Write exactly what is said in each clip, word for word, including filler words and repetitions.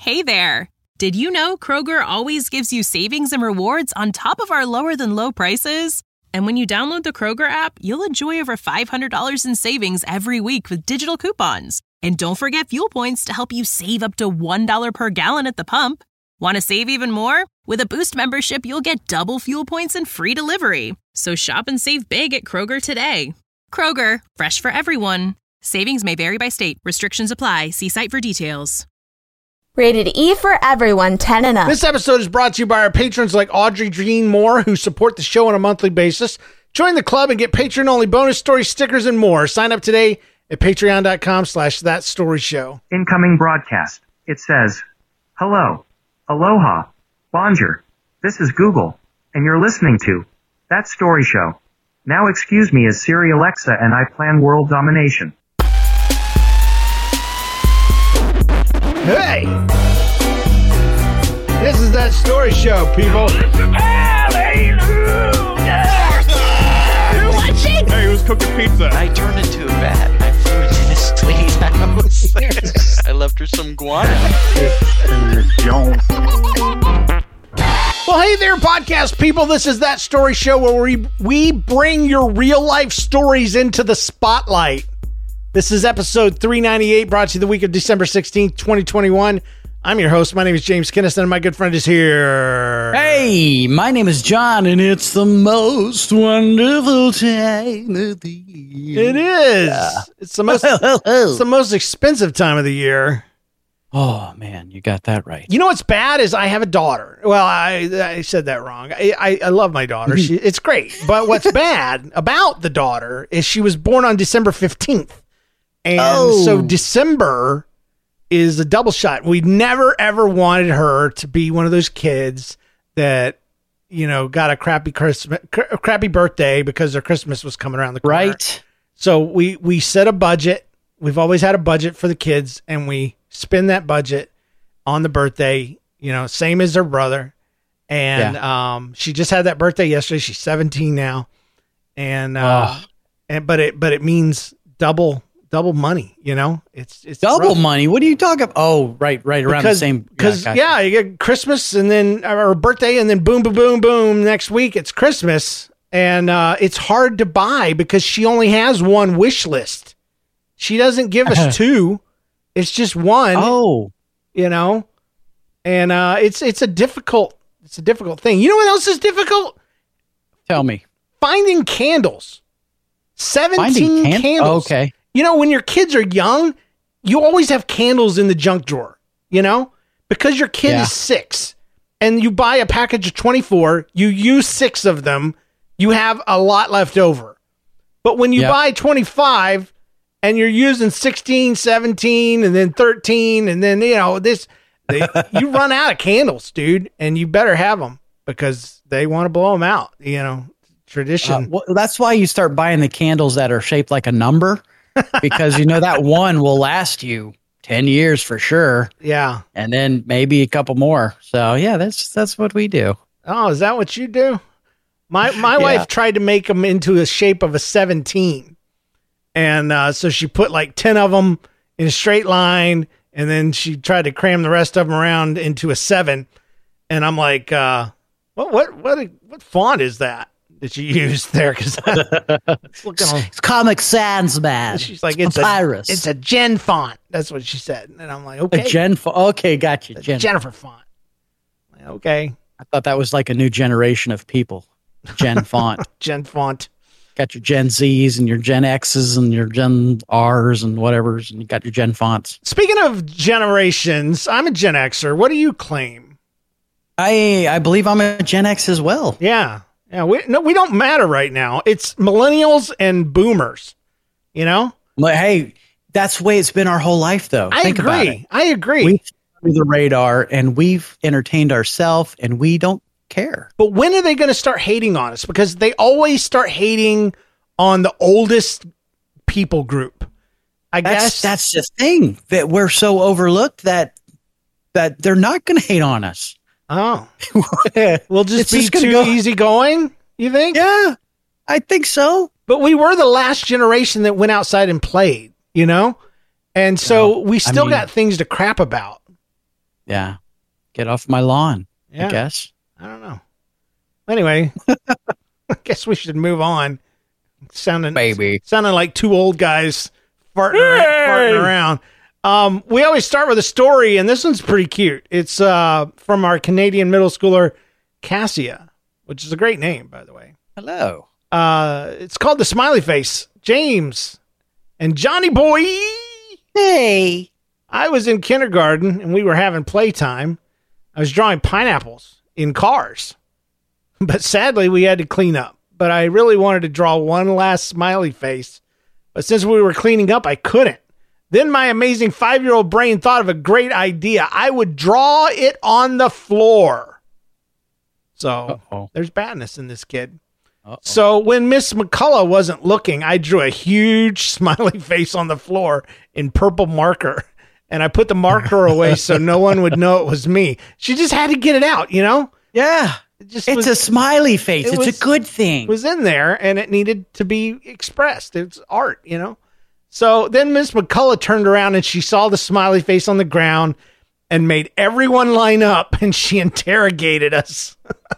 Hey there! Did you know Kroger always gives you savings and rewards on top of our lower-than-low prices? And when you download the Kroger app, you'll enjoy over five hundred dollars in savings every week with digital coupons. And don't forget fuel points to help you save up to one dollar per gallon at the pump. Want to save even more? With a Boost membership, you'll get double fuel points and free delivery. So shop and save big at Kroger today. Kroger, fresh for everyone. Savings may vary by state. Restrictions apply. See site for details. Rated E for everyone, ten and up. This episode is brought to you by our patrons like Audrey Jean Moore, who support the show on a monthly basis. Join the club and get patron-only bonus stories, stickers, and more. Sign up today at patreon.com slash that story show. Incoming broadcast. It says, hello, aloha, bonjour. This is Google, and you're listening to That Story Show. Now excuse me as Siri Alexa and I plan world domination. Hey! This is That Story Show, people. Hallelujah! You're watching? Hey, who's cooking pizza? I turned into a bat. I flew into this lady's house. I left her some guano. Well, hey there, podcast people. This is That Story Show where we, we bring your real-life stories into the spotlight. This is episode three ninety-eight, brought to you the week of December sixteenth, twenty twenty-one. I'm your host. My name is James Kinison, and my good friend is here. Hey, my name is John, and it's the most wonderful time of the year. It is. Yeah. It's the most it's the most expensive time of the year. Oh, man, you got that right. You know what's bad is I have a daughter. Well, I I said that wrong. I, I, I love my daughter. She, it's great. But what's bad about the daughter is she was born on December fifteenth. And oh. so December is a double shot. We never, ever wanted her to be one of those kids that, you know, got a crappy Christmas, cr- crappy birthday because their Christmas was coming around the corner. Right. So we, we set a budget. We've always had a budget for the kids, and we spend that budget on the birthday, you know, same as her brother. And yeah. um, she just had that birthday yesterday. She's seventeen now. And, uh, oh. and but it but it means double double money, you know, it's it's double rough. money. What are you talking about? Oh, right, right around because, the same. Because yeah, yeah, you get Christmas and then or birthday and then boom, boom, boom, boom. Next week it's Christmas, and uh, it's hard to buy because she only has one wish list. She doesn't give us two; it's just one. Oh, you know, and uh, it's it's a difficult it's a difficult thing. You know what else is difficult? Tell me. Finding candles. Seventeen Finding can- candles. Oh, okay. You know, when your kids are young, you always have candles in the junk drawer, you know, because your kid yeah. is six and you buy a package of twenty-four, you use six of them, you have a lot left over. But when you yep. buy twenty-five and you're using sixteen, seventeen, and then thirteen, and then, you know, this, they, you run out of candles, dude, and you better have them because they want to blow them out, you know, tradition. Uh, well, that's why you start buying the candles that are shaped like a number. Because, you know, that one will last you ten years for sure. Yeah. And then maybe a couple more. So, yeah, that's that's what we do. Oh, is that what you do? My my yeah. wife tried to make them into a shape of a seventeen. And uh, so she put like ten of them in a straight line. And then she tried to cram the rest of them around into a seven. And I'm like, uh, what, what, what, what font is that? That you used there because it's looking all, it's Comic Sans, man. She's like, it's, it's papyrus. A, it's a Gen font. That's what she said, and I'm like, okay, a Gen font. Okay, gotcha. Gen. Jennifer font. Like, okay, I thought that was like a new generation of people. Gen font. Gen font. Got your Gen Zs and your Gen Xs and your Gen Rs and whatever's, and you got your Gen fonts. Speaking of generations, I'm a Gen Xer. What do you claim? I I believe I'm a Gen X as well. Yeah. Yeah, we no, we don't matter right now. It's millennials and boomers, you know? But hey, that's the way it's been our whole life, though. I Think agree. About it. I agree. We've through the radar, and we've entertained ourselves, and we don't care. But when are they going to start hating on us? Because they always start hating on the oldest people group. I that's, guess that's the thing, that we're so overlooked that that they're not going to hate on us. Oh, we'll just it's be just too go. easygoing, you think? Yeah, I think so. But we were the last generation that went outside and played, you know? And so well, we still I mean, got things to crap about. Yeah. Get off my lawn, Yeah. I guess. I don't know. Anyway, I guess we should move on. Sounding, Baby. sounding like two old guys farting, around, farting around. Um, we always start with a story, and this one's pretty cute. It's uh, from our Canadian middle schooler, Cassia, which is a great name, by the way. Hello. Uh, it's called The Smiley Face. James and Johnny Boy. Hey. I was in kindergarten, and we were having playtime. I was drawing pineapples in cars. But sadly, we had to clean up. But I really wanted to draw one last smiley face. But since we were cleaning up, I couldn't. Then my amazing five-year-old brain thought of a great idea. I would draw it on the floor. So Uh-oh. there's badness in this kid. Uh-oh. So when Miss McCullough wasn't looking, I drew a huge smiley face on the floor in purple marker. And I put the marker away so no one would know it was me. She just had to get it out, you know? Yeah. It just It's was, a smiley face. it It's was- a good thing. It was in there, and it needed to be expressed. It's art, you know? So then Miss McCullough turned around, and she saw the smiley face on the ground and made everyone line up, and she interrogated us.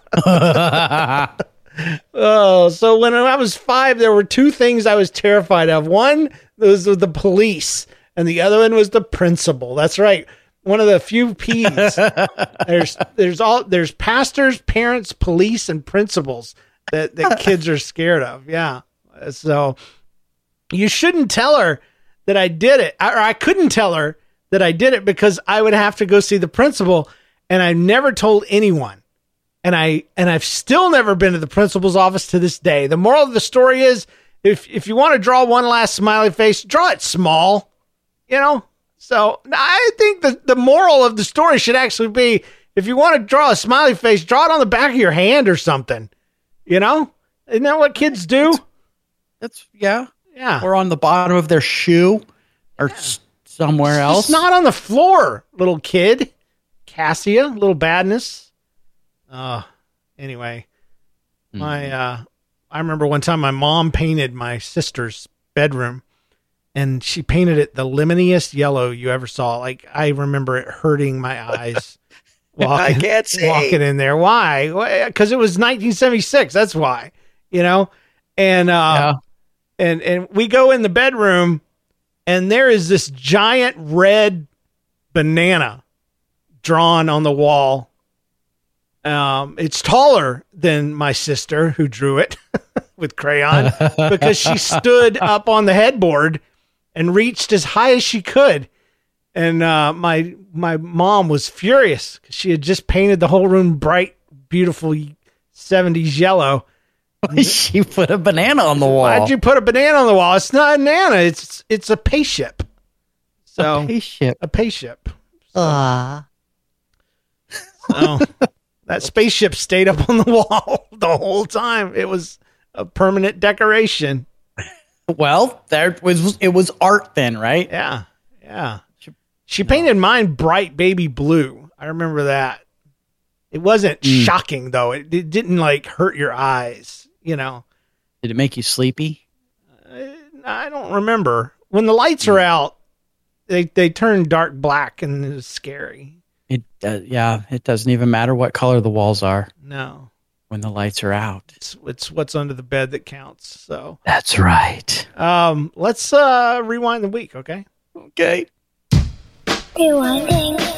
Oh, so when I was five, there were two things I was terrified of. One was the police, and the other one was the principal. That's right. One of the few P's. there's there's all there's pastors, parents, police, and principals that, that kids are scared of. Yeah. So you shouldn't tell her that I did it. Or I couldn't tell her that I did it because I would have to go see the principal, and I never told anyone. And I and I've still never been to the principal's office to this day. The moral of the story is, if if you want to draw one last smiley face, draw it small. You know? So I think the, the moral of the story should actually be, if you want to draw a smiley face, draw it on the back of your hand or something. You know? Isn't that what kids do? That's, yeah. Yeah. Or on the bottom of their shoe or s- somewhere else. It's not on the floor, little kid. Cassia, little badness. Uh, anyway, Mm. my, uh, I remember one time my mom painted my sister's bedroom, and she painted it the lemoniest yellow you ever saw. Like, I remember it hurting my eyes. Walking, I can't see. walking in there. Why? Because it was nineteen seventy-six. That's why, you know? And, uh, and, and we go in the bedroom, and there is this giant red banana drawn on the wall. Um, it's taller than my sister who drew it with crayon because she stood up on the headboard and reached as high as she could. And uh, my my mom was furious because she had just painted the whole room bright, beautiful seventies yellow. She put a banana on the wall. Why'd you put a banana on the wall? It's not a banana. It's it's a spaceship. So A spaceship. a spaceship. Ah. So that spaceship stayed up on the wall the whole time. It was a permanent decoration. Well, there was it was art then, right? Yeah, yeah. She painted mine bright baby blue. I remember that. It wasn't Mm. shocking though. It, it didn't like hurt your eyes. You know. Did it make you sleepy? I don't remember. When the lights are out, they they turn dark black and it's scary. It uh, yeah, it doesn't even matter what color the walls are No, when the lights are out. it's it's what's under the bed that counts. So, That's right. um, let's uh rewind the week, okay? Okay. Rewinding.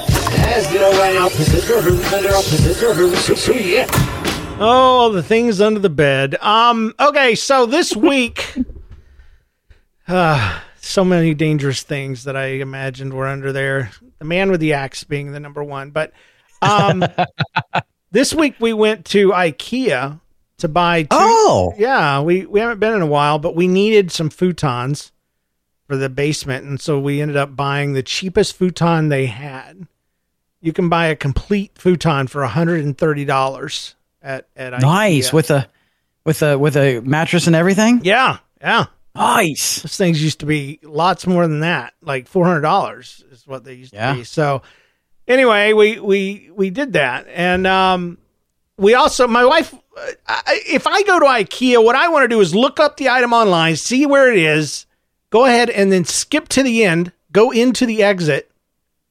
Oh, the things under the bed. Um, okay, so this week, uh, so many dangerous things that I imagined were under there. The man with the axe being the number one. But um, this week we went to IKEA to buy two. Oh. Yeah, we, we haven't been in a while, but we needed some futons for the basement. And so we ended up buying the cheapest futon they had. You can buy a complete futon for one hundred thirty dollars at, at IKEA. Nice with a with a with a mattress and everything. Yeah, yeah. Nice. Those things used to be lots more than that. Like four hundred dollars is what they used Yeah. to be. So anyway, we, we, we did that. And, um, we also, my wife, uh, I, if I go to IKEA, what I want to do is look up the item online, see where it is, go ahead and then skip to the end, go into the exit,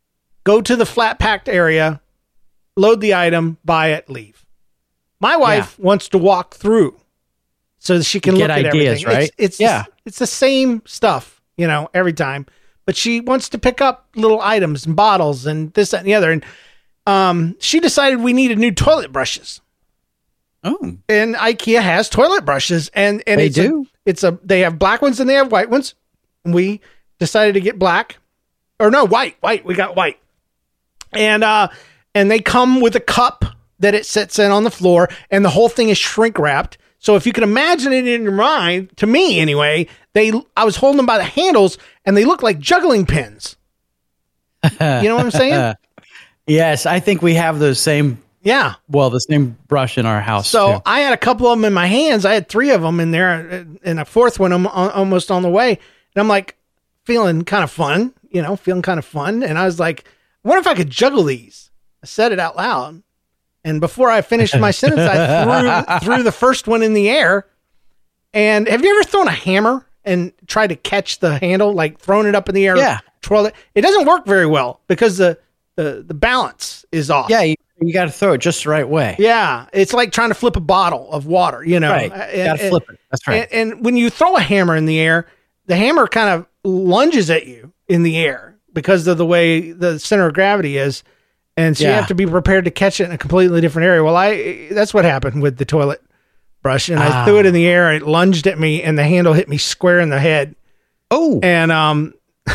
go to the flat packed area, load the item, buy it, leave. My wife yeah. wants to walk through so that she can look at ideas, everything. Right? It's, it's yeah. It's the same stuff, you know, every time. But she wants to pick up little items and bottles and this, that, and the other. And um, she decided we needed new toilet brushes. Oh. And IKEA has toilet brushes. And, and they it's do. A, it's a they have black ones and they have white ones. We decided to get black. Or no, white. White. We got white. And uh, and they come with a cup that it sits in on the floor, and the whole thing is shrink wrapped. So if you can imagine it in your mind, to me anyway, they I was holding them by the handles, and they look like juggling pins. You know what I'm saying? Yes, I think we have those same. Yeah. Well, the same brush in our house. So too. I had a couple of them in my hands. I had three of them in there, and a fourth one I'm almost on the way. And I'm like feeling kind of fun, you know, feeling kind of fun. And I was like, I wonder if I could juggle these. I said it out loud. And before I finished my sentence, I threw, threw the first one in the air. And have you ever thrown a hammer and tried to catch the handle, like throwing it up in the air? Yeah. Twirl it. It doesn't work very well because the, the, the balance is off. Yeah, you, you got to throw it just the right way. Yeah. It's like trying to flip a bottle of water, you know. Right. You got to flip it. That's right. And, and when you throw a hammer in the air, the hammer kind of lunges at you in the air because of the way the center of gravity is. And so yeah. you have to be prepared to catch it in a completely different area. Well, I that's what happened with the toilet brush. And I ah. threw it in the air, it lunged at me, and the handle hit me square in the head. Oh. And um,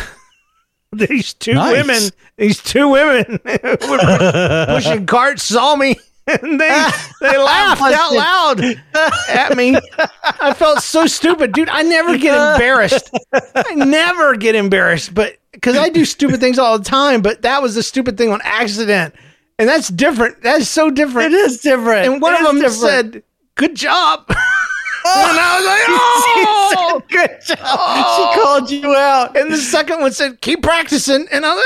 these two nice. women, these two women who were pushing carts saw me, and they, they laughed out loud at me. I felt so stupid. Dude, I never get embarrassed. I never get embarrassed, but because I do stupid things all the time, but that was a stupid thing on accident. And that's different. That's so different. It is different. And one it of them different. said, good job. Oh, and I was like, oh, she said, good job. Oh. She called you out. And the second one said, keep practicing. And I was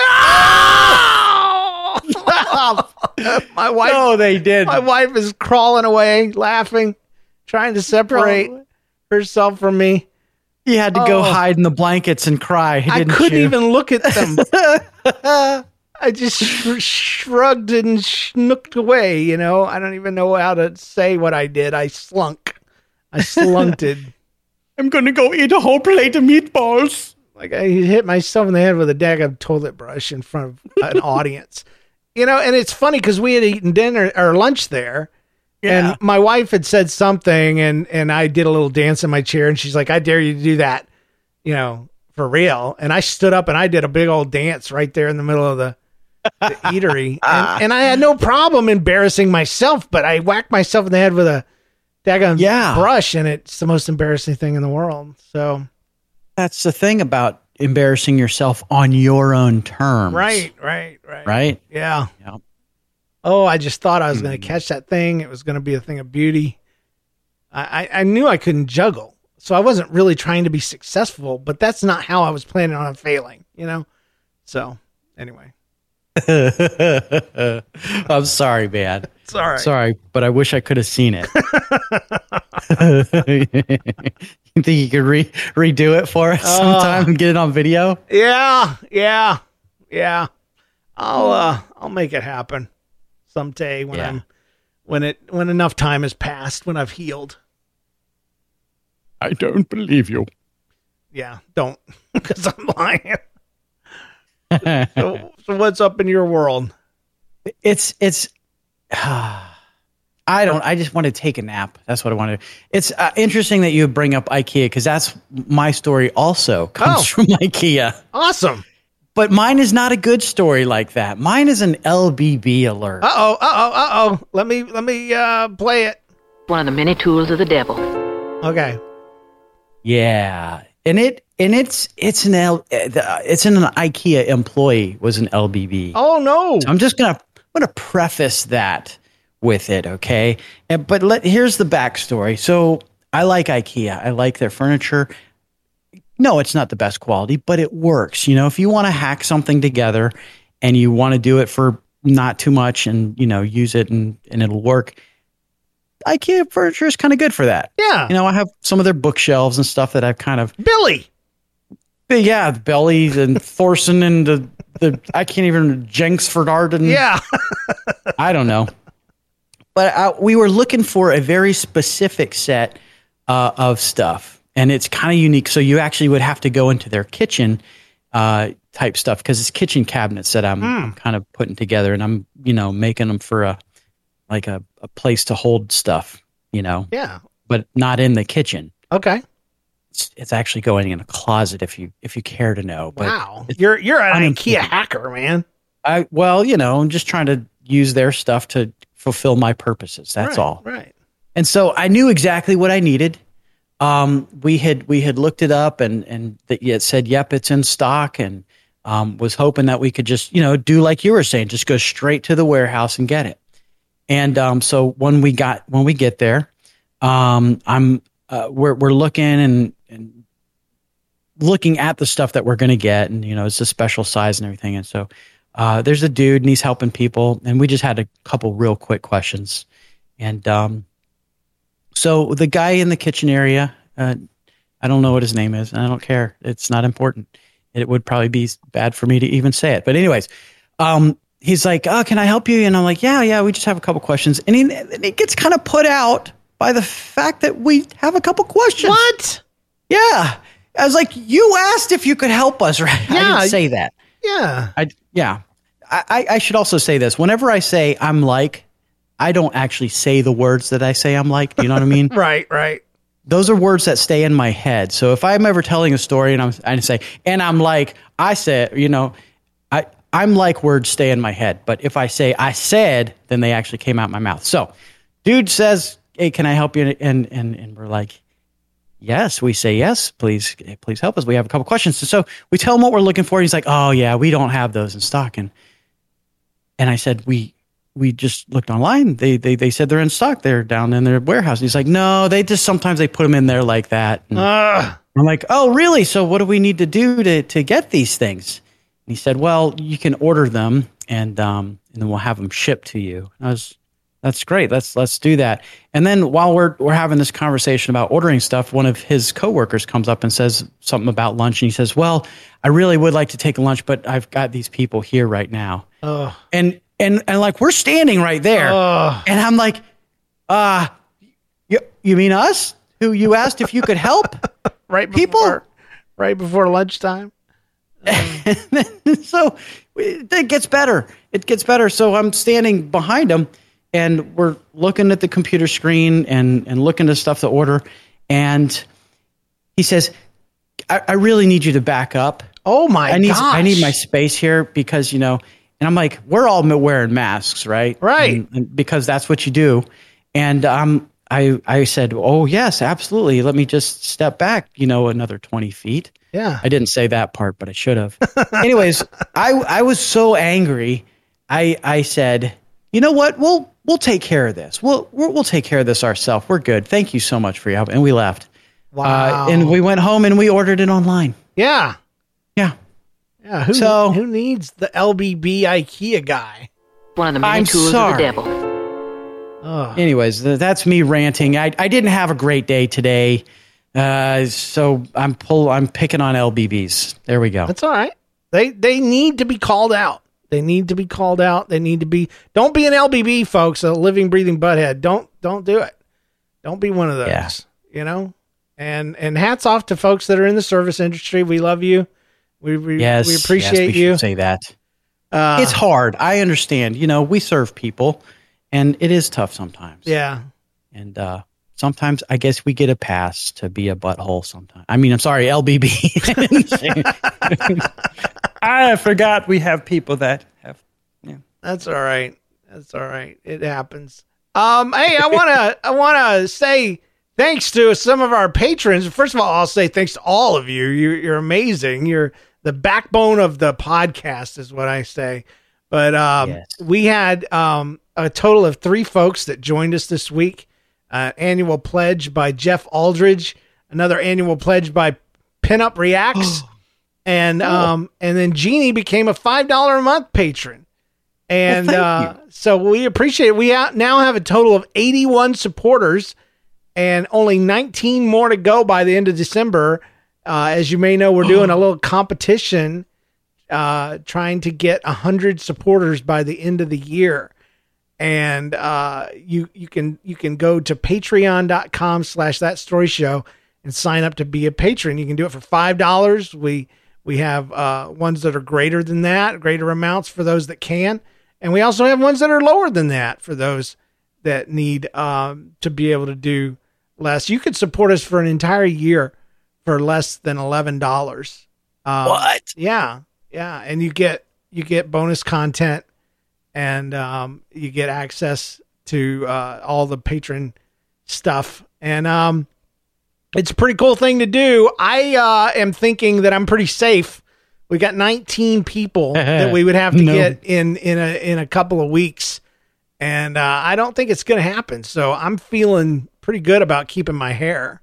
like, oh. My wife. No, they did. My wife is crawling away, laughing, trying to separate Probably. herself from me. You had to oh. go hide in the blankets and cry. I couldn't you? even look at them. I just sh- shrugged and snooked away. You know, I don't even know how to say what I did. I slunk. I slunted. I'm going to go eat a whole plate of meatballs. Like I hit myself in the head with a daggum toilet brush in front of an audience. You know, and it's funny because we had eaten dinner or lunch there. Yeah. And my wife had said something, and, and I did a little dance in my chair, and she's like, I dare you to do that, you know, for real. And I stood up, and I did a big old dance right there in the middle of the, the eatery. And, and I had no problem embarrassing myself, but I whacked myself in the head with a daggone yeah. brush, and it's the most embarrassing thing in the world. So that's the thing about embarrassing yourself on your own terms. Right, right, right. Right? Yeah. Yeah. Oh, I just thought I was going to catch that thing. It was going to be a thing of beauty. I, I, I knew I couldn't juggle, so I wasn't really trying to be successful, but that's not how I was planning on failing, you know? So, anyway. I'm sorry, man. It's all right. Sorry, but I wish I could have seen it. You think you could re- redo it for us uh, sometime and get it on video? Yeah, yeah, yeah. I'll uh, I'll make it happen someday when yeah. I'm when it when enough time has passed, when I've healed. I don't believe you. Yeah, don't, because I'm lying. so, so what's up in your world? It's it's. Uh, I don't. I just want to take a nap. That's what I want to do. It's uh, interesting that you bring up IKEA because that's my story. Also comes oh. from IKEA. Awesome. But mine is not a good story like that. Mine is an L B B alert. Uh oh. Uh oh. Uh oh. Let me let me uh, play it. One of the many tools of the devil. Okay. Yeah, and it and it's it's an L it's an IKEA employee was an L B B. Oh no! So I'm just gonna I'm gonna preface that with it, okay? And, but let here's the backstory. So I like IKEA. I like their furniture. No, it's not the best quality, but it works. You know, if you want to hack something together and you want to do it for not too much and, you know, use it and, and it'll work, IKEA furniture is kind of good for that. Yeah. You know, I have some of their bookshelves and stuff that I've kind of... Billy! But yeah, the Belly and Thorson and the, the I can't even Jenksford Arden. Yeah. I don't know. But uh, we were looking for a very specific set uh, of stuff, and it's kind of unique. So you actually would have to go into their kitchen uh, type stuff because it's kitchen cabinets that I'm, mm. I'm kind of putting together, and I'm you know making them for a like a, a place to hold stuff, you know. Yeah. But not in the kitchen. Okay. It's, it's actually going in a closet if you if you care to know. But wow, you're you're an IKEA hacker, man. I well, you know, I'm just trying to use their stuff to fulfill my purposes. That's right, all. Right. And so I knew exactly what I needed. Um, we had we had looked it up, and and the, it said, "Yep, it's in stock." And um, was hoping that we could just you know do like you were saying, just go straight to the warehouse and get it. And um, so when we got when we get there, um, I'm uh, we're we're looking and and looking at the stuff that we're going to get, and you know it's a special size and everything. And so uh, there's a dude, and he's helping people, and we just had a couple real quick questions. And um, so the guy in the kitchen area, uh, I don't know what his name is, and I don't care. It's not important. It would probably be bad for me to even say it. But anyways, um, he's like, "Oh, can I help you?" And I'm like, "Yeah, yeah. We just have a couple questions." And he, and he gets kind of put out by the fact that we have a couple questions. What? Yeah. I was like, "You asked if you could help us, right?" Yeah. I didn't say that. Yeah. I yeah. I, I should also say this. Whenever I say I'm like, I don't actually say the words that I say I'm like. Do you know what I mean? Right, right. Those are words that stay in my head. So if I'm ever telling a story and I'm I say, and I'm like, I said, you know, I, I'm like words stay in my head. But if I say I said, then they actually came out my mouth. So dude says, "Hey, can I help you?" And and and we're like, yes. We say, yes, please, please help us. We have a couple questions. So we tell him what we're looking for. He's like, "Oh yeah, we don't have those in stock." And and I said, we we just looked online. They they they said they're in stock. They're down in their warehouse. And he's like, "No, they just sometimes they put them in there like that." And uh. I'm like, "Oh, really? So what do we need to do to to get these things?" And he said, "Well, you can order them, and um and then we'll have them shipped to you." And I was, "That's great. Let's let's do that." And then while we're we're having this conversation about ordering stuff, one of his coworkers comes up and says something about lunch, and he says, "Well, I really would like to take a lunch, but I've got these people here right now." Uh. And and and like we're standing right there, uh. and I'm like, "Uh, you you mean us? Who you asked if you could help?" Right before, people, right before lunchtime. Um. So it gets better. It gets better. So I'm standing behind him, and we're looking at the computer screen and, and looking at stuff to order. And he says, I, I really need you to back up. Oh my I need, gosh. I need my space here because, you know, and I'm like, we're all wearing masks, right? Right. And, and because that's what you do. And um, I, I said, "Oh, yes, absolutely. Let me just step back, you know, another twenty feet. Yeah. I didn't say that part, but I should have. Anyways, I I was so angry. I I said, "You know what? We'll we'll take care of this. We'll we'll, we'll take care of this ourselves. We're good. Thank you so much for your help." And we left. Wow. Uh, and we went home and we ordered it online. Yeah. Yeah. Yeah. Who, so, who needs the L B B IKEA guy? One of the many I'm tools sorry. of the devil. Oh. Anyways, th- that's me ranting. I I didn't have a great day today. Uh, so I'm pull. I'm picking on L B Bs. There we go. That's all right. They they need to be called out. They need to be called out. They need to be. Don't be an L B B, folks. A living, breathing butthead. Don't don't do it. Don't be one of those. Yeah. You know. And and hats off to folks that are in the service industry. We love you. We we, yes, we appreciate yes, we you. Should say that. Uh, it's hard. I understand. You know, we serve people, and it is tough sometimes. Yeah. And uh, sometimes I guess we get a pass to be a butthole sometimes. I mean, I'm sorry, L B B. I forgot we have people that have. Yeah. That's all right. That's all right. It happens. Um, hey, I want to I want to say thanks to some of our patrons. First of all, I'll say thanks to all of you. You're, you're amazing. You're the backbone of the podcast is what I say. But um, yes. we had um, a total of three folks that joined us this week. Uh, annual pledge by Jeff Aldridge, another annual pledge by Pinup Reacts, and cool. um, and then Jeannie became a five dollars a month patron. And well, uh, so we appreciate it. We now have a total of eighty-one supporters and only nineteen more to go by the end of December. Uh, as you may know, we're doing a little competition uh, trying to get one hundred supporters by the end of the year. And uh, you you can you can go to patreon.com slash that story show and sign up to be a patron. You can do it for five dollars. We we have uh, ones that are greater than that, greater amounts for those that can. And we also have ones that are lower than that for those that need um, to be able to do less. You could support us for an entire year for less than eleven dollars. Um, what? Yeah. Yeah. And you get, you get bonus content and um, you get access to uh, all the patron stuff. And um, it's a pretty cool thing to do. I uh, am thinking that I'm pretty safe. We got nineteen people that we would have to no. get in, in a, in a couple of weeks. And uh, I don't think it's going to happen. So I'm feeling pretty good about keeping my hair.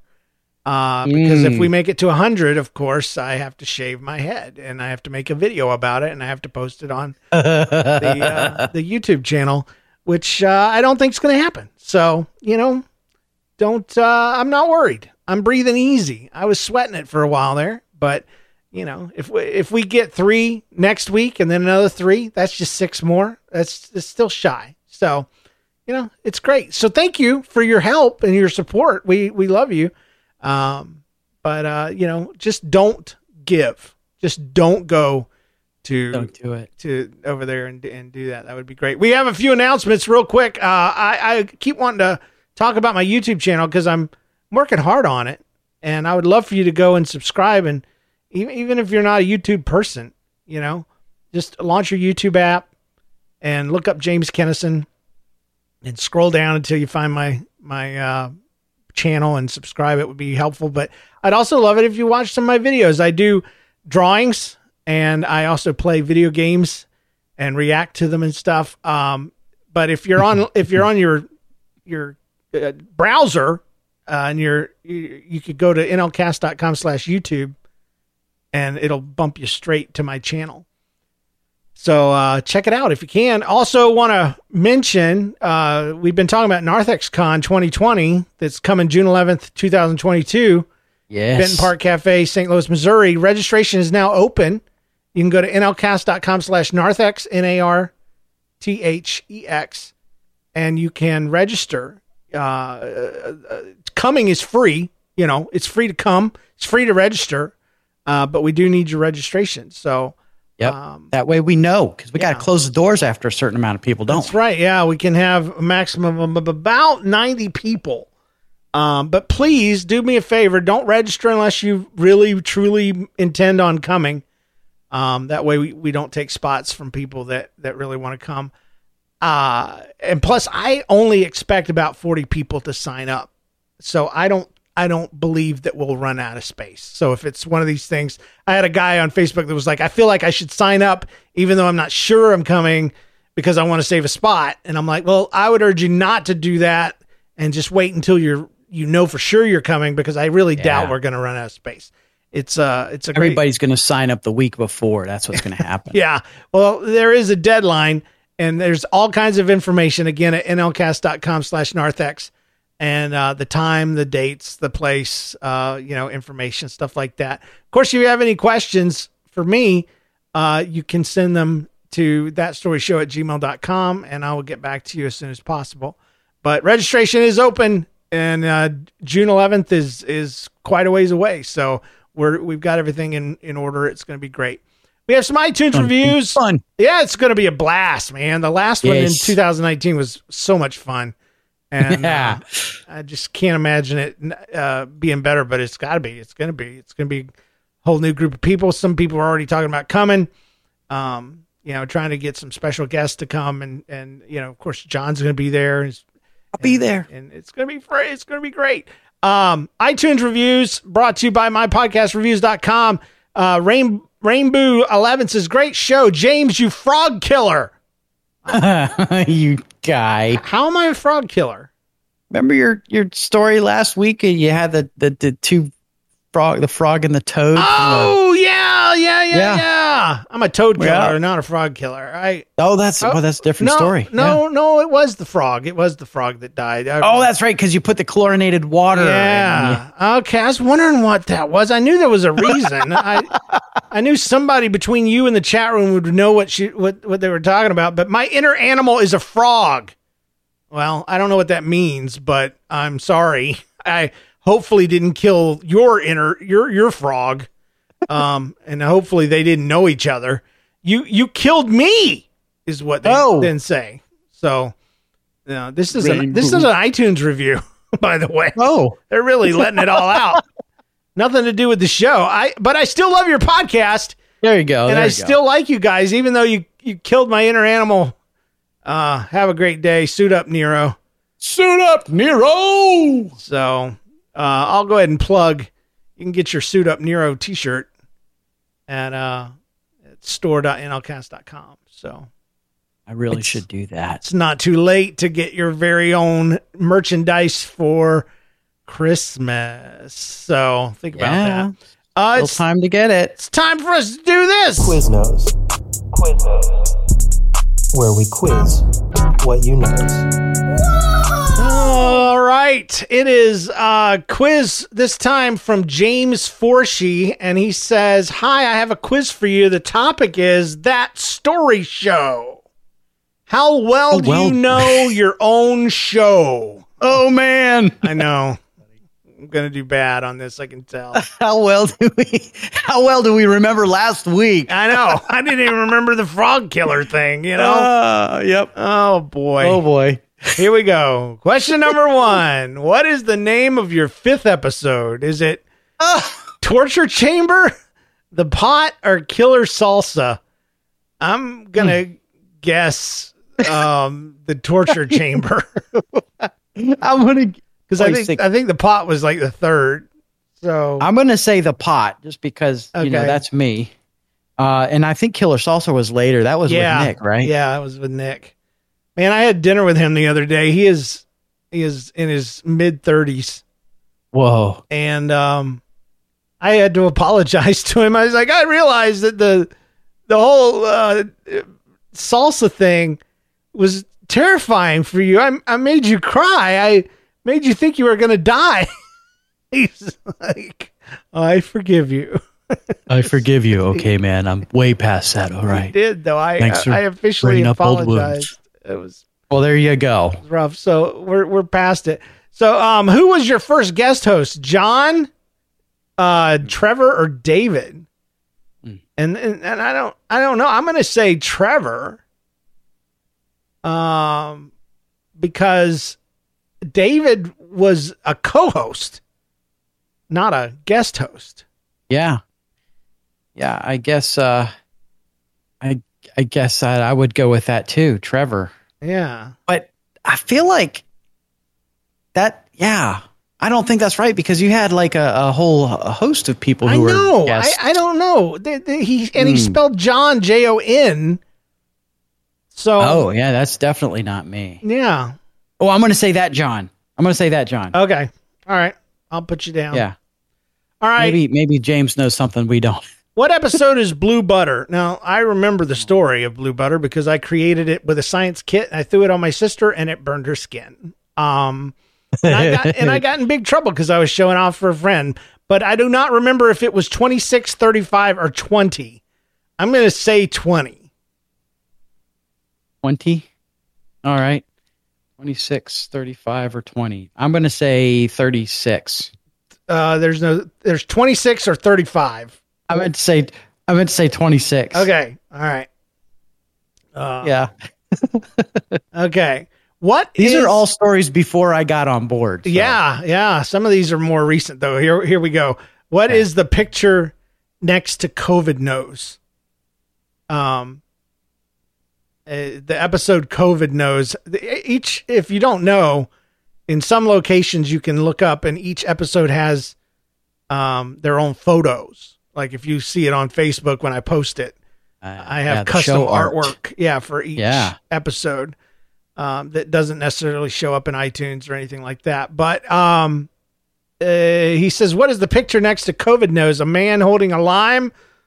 Uh, because mm. if we make it to one hundred, of course, I have to shave my head and I have to make a video about it and I have to post it on the, uh, the YouTube channel, which uh, I don't think is going to happen. So, you know, don't, uh, I'm not worried. I'm breathing easy. I was sweating it for a while there, but you know, if we, if we get three next week and then another three, that's just six more. That's, that's still shy. So, you know, it's great. So thank you for your help and your support. We, we love you. Um, but, uh, you know, just don't give, just don't go to, don't do it to over there and, and do that. That would be great. We have a few announcements real quick. Uh, I, I keep wanting to talk about my YouTube channel cause I'm working hard on it and I would love for you to go and subscribe. And even, even if you're not a YouTube person, you know, just launch your YouTube app and look up James Kennison and scroll down until you find my, my, uh, channel and subscribe. It would be helpful, but I'd also love it if you watch some of my videos. I do drawings and I also play video games and react to them and stuff. Um, but if you're on, if you're on your, your uh, browser uh, and you're, you, you could go to nlcast.com slash YouTube and it'll bump you straight to my channel. So uh, check it out if you can. Also want to mention, uh, we've been talking about NarthexCon twenty twenty that's coming June eleventh, twenty twenty-two. Yes. Benton Park Cafe, Saint Louis, Missouri. Registration is now open. You can go to nlcast.com slash Narthex, N A R T H E X, and you can register. Uh, uh, coming is free. You know, it's free to come. It's free to register, uh, but we do need your registration. So, Yep. Um, that way we know because we yeah. got to close the doors after a certain amount of people, don't That's we? right. Yeah, we can have a maximum of about ninety people. Um, but please do me a favor. Don't register unless you really, truly intend on coming. Um, that way we, we don't take spots from people that, that really want to come. Uh, and plus, I only expect about forty people to sign up. So I don't I don't believe that we'll run out of space. So if it's one of these things, I had a guy on Facebook that was like, I feel like I should sign up, even though I'm not sure I'm coming because I want to save a spot. And I'm like, well, I would urge you not to do that and just wait until you're, you know, for sure you're coming because I really yeah. doubt we're going to run out of space. It's uh it's a everybody's great... going to sign up the week before. That's what's going to happen. Yeah. Well, there is a deadline and there's all kinds of information again at nlcast.com slash Narthex. And uh, the time, the dates, the place, uh, you know, information, stuff like that. Of course, if you have any questions for me, uh, you can send them to thatstoryshow at gmail dot com, and I will get back to you as soon as possible. But registration is open, and uh, June eleventh is is quite a ways away. So we're we've got everything in, in order. It's going to be great. We have some iTunes fun, reviews. Fun. Yeah, it's going to be a blast, man. The last yes. one in two thousand nineteen was so much fun. And yeah. uh, I just can't imagine it uh, being better, but it's got to be. It's going to be. It's going to be a whole new group of people. Some people are already talking about coming, um, you know, trying to get some special guests to come. And, and you know, of course, John's going to be there. And, I'll be there. And it's going to be free. It's going to be great. Um, iTunes reviews brought to you by my podcast reviews dot com. Uh, Rain, Rainbow eleven says, great show. James, you frog killer. You guy. How am I a frog killer? Remember your, your story last week? You had the, the, the two frog, the frog and the toad. Oh, the, yeah, yeah, yeah, yeah, Yeah, I'm a toad killer, Yeah. not a frog killer. I Oh, that's oh, well, that's a different no, story. No, Yeah. no, it was the frog. It was the frog that died. I, Oh, that's right, because you put the chlorinated water. in. yeah. Okay, I was wondering what that was. I knew there was a reason. I I knew somebody between you and the chat room would know what she what what they were talking about. But my inner animal is a frog. Well, I don't know what that means, but I'm sorry. I hopefully didn't kill your inner your your frog. Um, and hopefully they didn't know each other. You you killed me, is what they Oh. then say. So, you know, this is an, Rainbow. this is an iTunes review, by the way. Oh, They're really letting it all out. Nothing to do with the show. I but I still love your podcast, there you go. and there I you go. still like you guys, even though you you killed my inner animal. Uh, have a great day. Suit up, Nero. Suit up, Nero. So, uh, I'll go ahead and plug. You can get your Suit Up Nero t-shirt at uh at store dot n l cast dot com. So I really It's- should do that. it's not too late to get your very own merchandise for Christmas. So think about Yeah. that. Uh, Still it's, time to get it. it's time for us to do this. Quiznos. Quiznos. Where we quiz what you knows. All right. It is uh quiz this time from James Forshee, and he says, "Hi, I have a quiz for you. The topic is That Story Show. How well Oh, do well- you know your own show?" Oh man, I know. I'm going to do bad on this, I can tell. how well do we? How well do we remember last week? I know. I didn't even remember the frog killer thing, you know? Uh, yep. Oh, boy. Oh boy. Here we go. Question number one. What is the name of your fifth episode? Is it Torture Chamber, The Pot, or Killer Salsa? I'm going to guess um, the Torture Chamber. I'm gonna. Because I Wait, think think- I think The Pot was like the third. So I'm gonna say the pot, just because you know Okay. that's me. Uh, and I think Killer Salsa was later. That was yeah, with Nick, right? Yeah, it was with Nick. Man, I had dinner with him the other day. He is he is in his mid thirties. Whoa. And um, I had to apologize to him. I was like, I realized that the the whole uh, salsa thing was terrifying for you. I I made you cry. I made you think you were gonna die. He's like, I forgive you. I forgive you. Okay, man. I'm way past that. All I right. did though. I Thanks for I officially bringing up old apologized. It was Well, there you go. rough. So we're we're past it. So um, who was your first guest host? John, uh, Trevor, or David? Mm. And, and and I don't I don't know. I'm gonna say Trevor. Um, because David was a co-host, not a guest host. Yeah. Yeah. I guess. Uh, I I guess I, I would go with that too, Trevor. Yeah. But I feel like that. Yeah. I don't think that's right, because you had like a, a whole host of people I who know. were guests. I, I don't know. They, they, he and he Hmm. spelled John J O N. So Oh, yeah, that's definitely not me. yeah. Oh, I'm going to say that, John. I'm going to say that, John. Okay. All right. I'll put you down. Yeah. All right. Maybe maybe James knows something we don't. What episode is Blue Butter? Now, I remember the story of Blue Butter because I created it with a science kit. And I threw it on my sister and it burned her skin. Um, and, I got, and I got in big trouble because I was showing off for a friend. But I do not remember if it was twenty-six, thirty-five, or twenty. I'm going to say twenty. twenty? All right. twenty-six, thirty-five, or twenty. I'm going to say thirty-six. Uh, there's no, there's twenty-six or thirty-five. I meant to say I meant to say twenty-six. Okay. All right. Uh, Yeah. Okay. What These is- are all stories before I got on board. so- Yeah, yeah. Some of these are more recent though. Here, here we go. What Okay. is the picture next to COVID nose? Um, uh, the episode COVID nose. The- Each, if you don't know, in some locations you can look up, and each episode has um their own photos. Like if you see it on Facebook when I post it, Uh, I have yeah, the custom show art. artwork. Yeah, for each Yeah. episode. Um, that doesn't necessarily show up in iTunes or anything like that. But um, uh, he says, what is the picture next to COVID nose? A man holding a lime,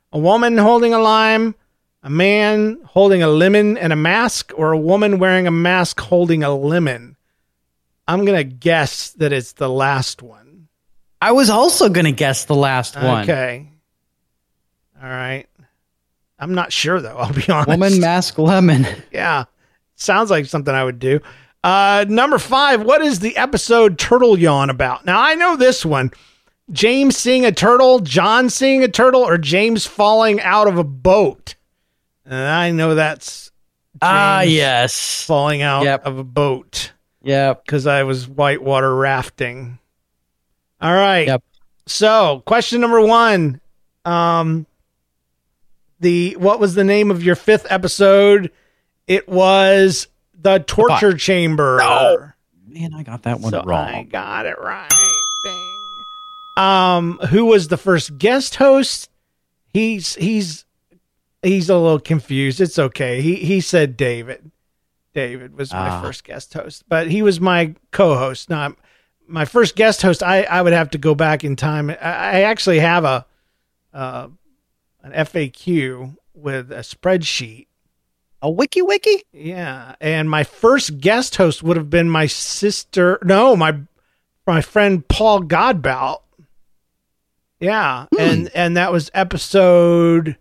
A woman holding a lime, a man holding a lemon and a mask, or a woman wearing a mask holding a lemon? I'm going to guess that it's the last one. I was also going to guess the last one. Okay. All right. I'm not sure, though. I'll be honest. Woman, mask, lemon. Yeah. Sounds like something I would do. Uh, number five, what is the episode Turtle Yawn about? Now, I know this one. James seeing a turtle, John seeing a turtle, or James falling out of a boat? And I know that's James ah, yes. falling out yep. of a boat. Yep. Because I was whitewater rafting. All right. Yep. So, question number one. Um, the what was the name of your fifth episode? It was The Torture Fuck. Chamber. No. Man, I got that one so wrong. I got it right. Dang. Um, who was the first guest host? He's he's he's a little confused. It's okay. He he said David. David was my Ah. first guest host, but he was my co-host. Not my first guest host. I, I would have to go back in time. I, I actually have a uh, an F A Q with a spreadsheet. A wiki wiki? Yeah, and my first guest host would have been my sister. No, my my friend Paul Godbout. Yeah, Hmm. and and that was episode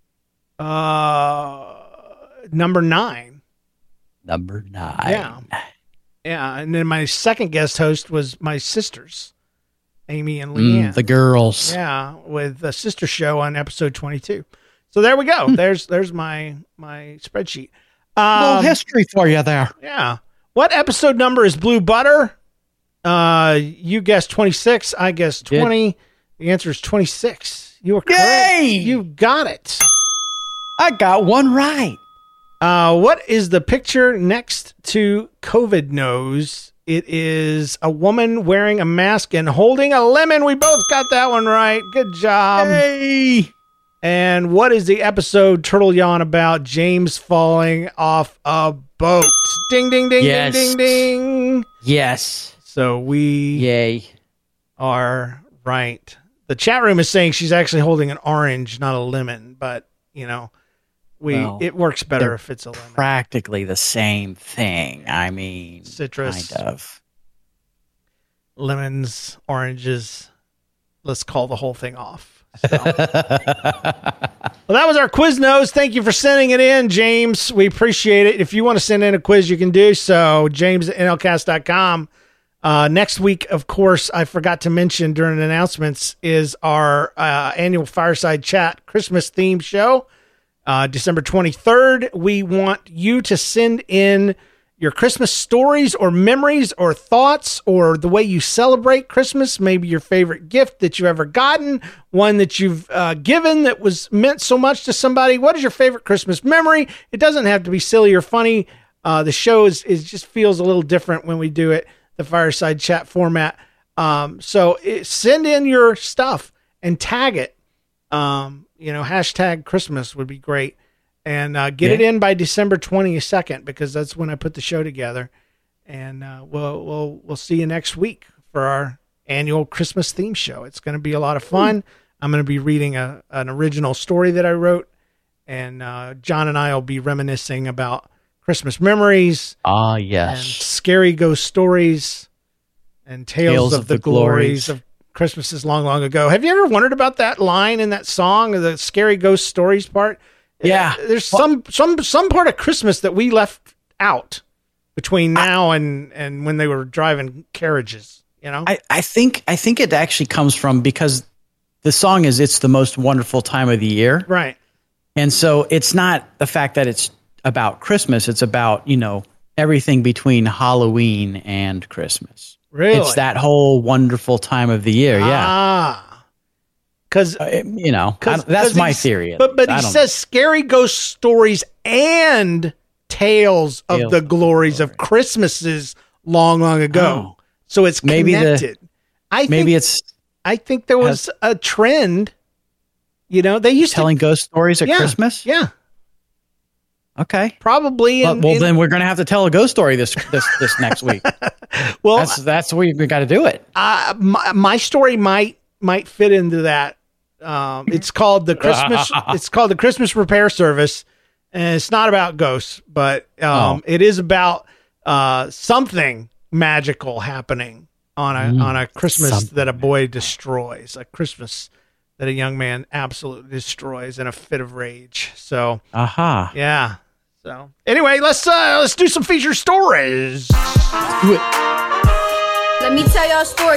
uh number nine. Number nine. Yeah, yeah, and then my second guest host was my sisters, Amy and Leanne. Mm, the girls. Yeah, with a sister show on episode twenty-two. So there we go. There's there's my my spreadsheet. A little Um, history for you there. Yeah. What episode number is Blue Butter? Uh, you guessed twenty-six. I guessed Did. twenty. The answer is twenty-six. You were correct. Yay! You got it. I got one right. Uh, what is the picture next to COVID nose? It is a woman wearing a mask and holding a lemon. We both got that one right. Good job. Hey. And what is the episode Turtle Yawn about? James falling off a boat. Ding, ding, ding, Yes. ding, ding, ding. Yes. So we Yay. are right. The chat room is saying she's actually holding an orange, not a lemon. But, you know, we Well, it works better they're if it's a lemon. Practically the same thing. I mean, Citrus. kind of. Lemons, oranges. Let's call the whole thing off. So. Well, that was our Quiznos. Thank you for sending it in, James. We appreciate it. If you want to send in a quiz, you can do so. James at N L cast dot com. Uh, next week, of course, I forgot to mention during the announcements, is our uh, annual Fireside Chat Christmas theme show. Uh, December twenty-third. We want you to send in your Christmas stories or memories or thoughts or the way you celebrate Christmas, maybe your favorite gift that you've ever gotten, one that you've uh, given that was meant so much to somebody. What is your favorite Christmas memory? It doesn't have to be silly or funny. Uh, the show is, is just feels a little different when we do it, the Fireside Chat format. Um, so it, send in your stuff and tag it. Um, you know, hashtag Christmas would be great. And uh, get Yeah. it in by December twenty-second, because that's when I put the show together. And uh, we'll we'll we'll see you next week for our annual Christmas theme show. It's going to be a lot of fun. Ooh. I'm going to be reading a an original story that I wrote, and uh, John and I will be reminiscing about Christmas memories. Ah, and yes. scary ghost stories and tales, Tales of, of the, the glories glories. of Christmases long, long ago. Have you ever wondered about that line in that song, the scary ghost stories part? Yeah. Uh, There's some, some, some part of Christmas that we left out between now I, and, and when they were driving carriages, you know? I, I think, I think it actually comes from, because the song is, it's the most wonderful time of the year. Right. And so it's not the fact that it's about Christmas. It's about, you know, everything between Halloween and Christmas. Really? It's that whole wonderful time of the year. Yeah. Ah. Because, uh, you know, I, that's my theory. But, but he I don't says know. scary ghost stories and tales of Tales the of glories the of Christmases long, long ago. Oh. So it's Maybe the- connected. I Maybe think, it's I think there was a trend. You know, they used telling to ghost stories at yeah, Christmas. Yeah. Okay. Probably. Well, In, well in- then we're going to have to tell a ghost story this this, this next week. well, That's that's where we got to do it. uh, my, my story might might fit into that Um, it's called the Christmas. It's called the Christmas Repair Service, and it's not about ghosts, but um, oh. it is about uh, something magical happening on a mm, on a Christmas that a boy destroys. A Christmas that a young man absolutely destroys in a fit of rage. So, aha, uh-huh. yeah. So, anyway, let's uh, let's do some feature stories. Do it. Let me tell y'all a story.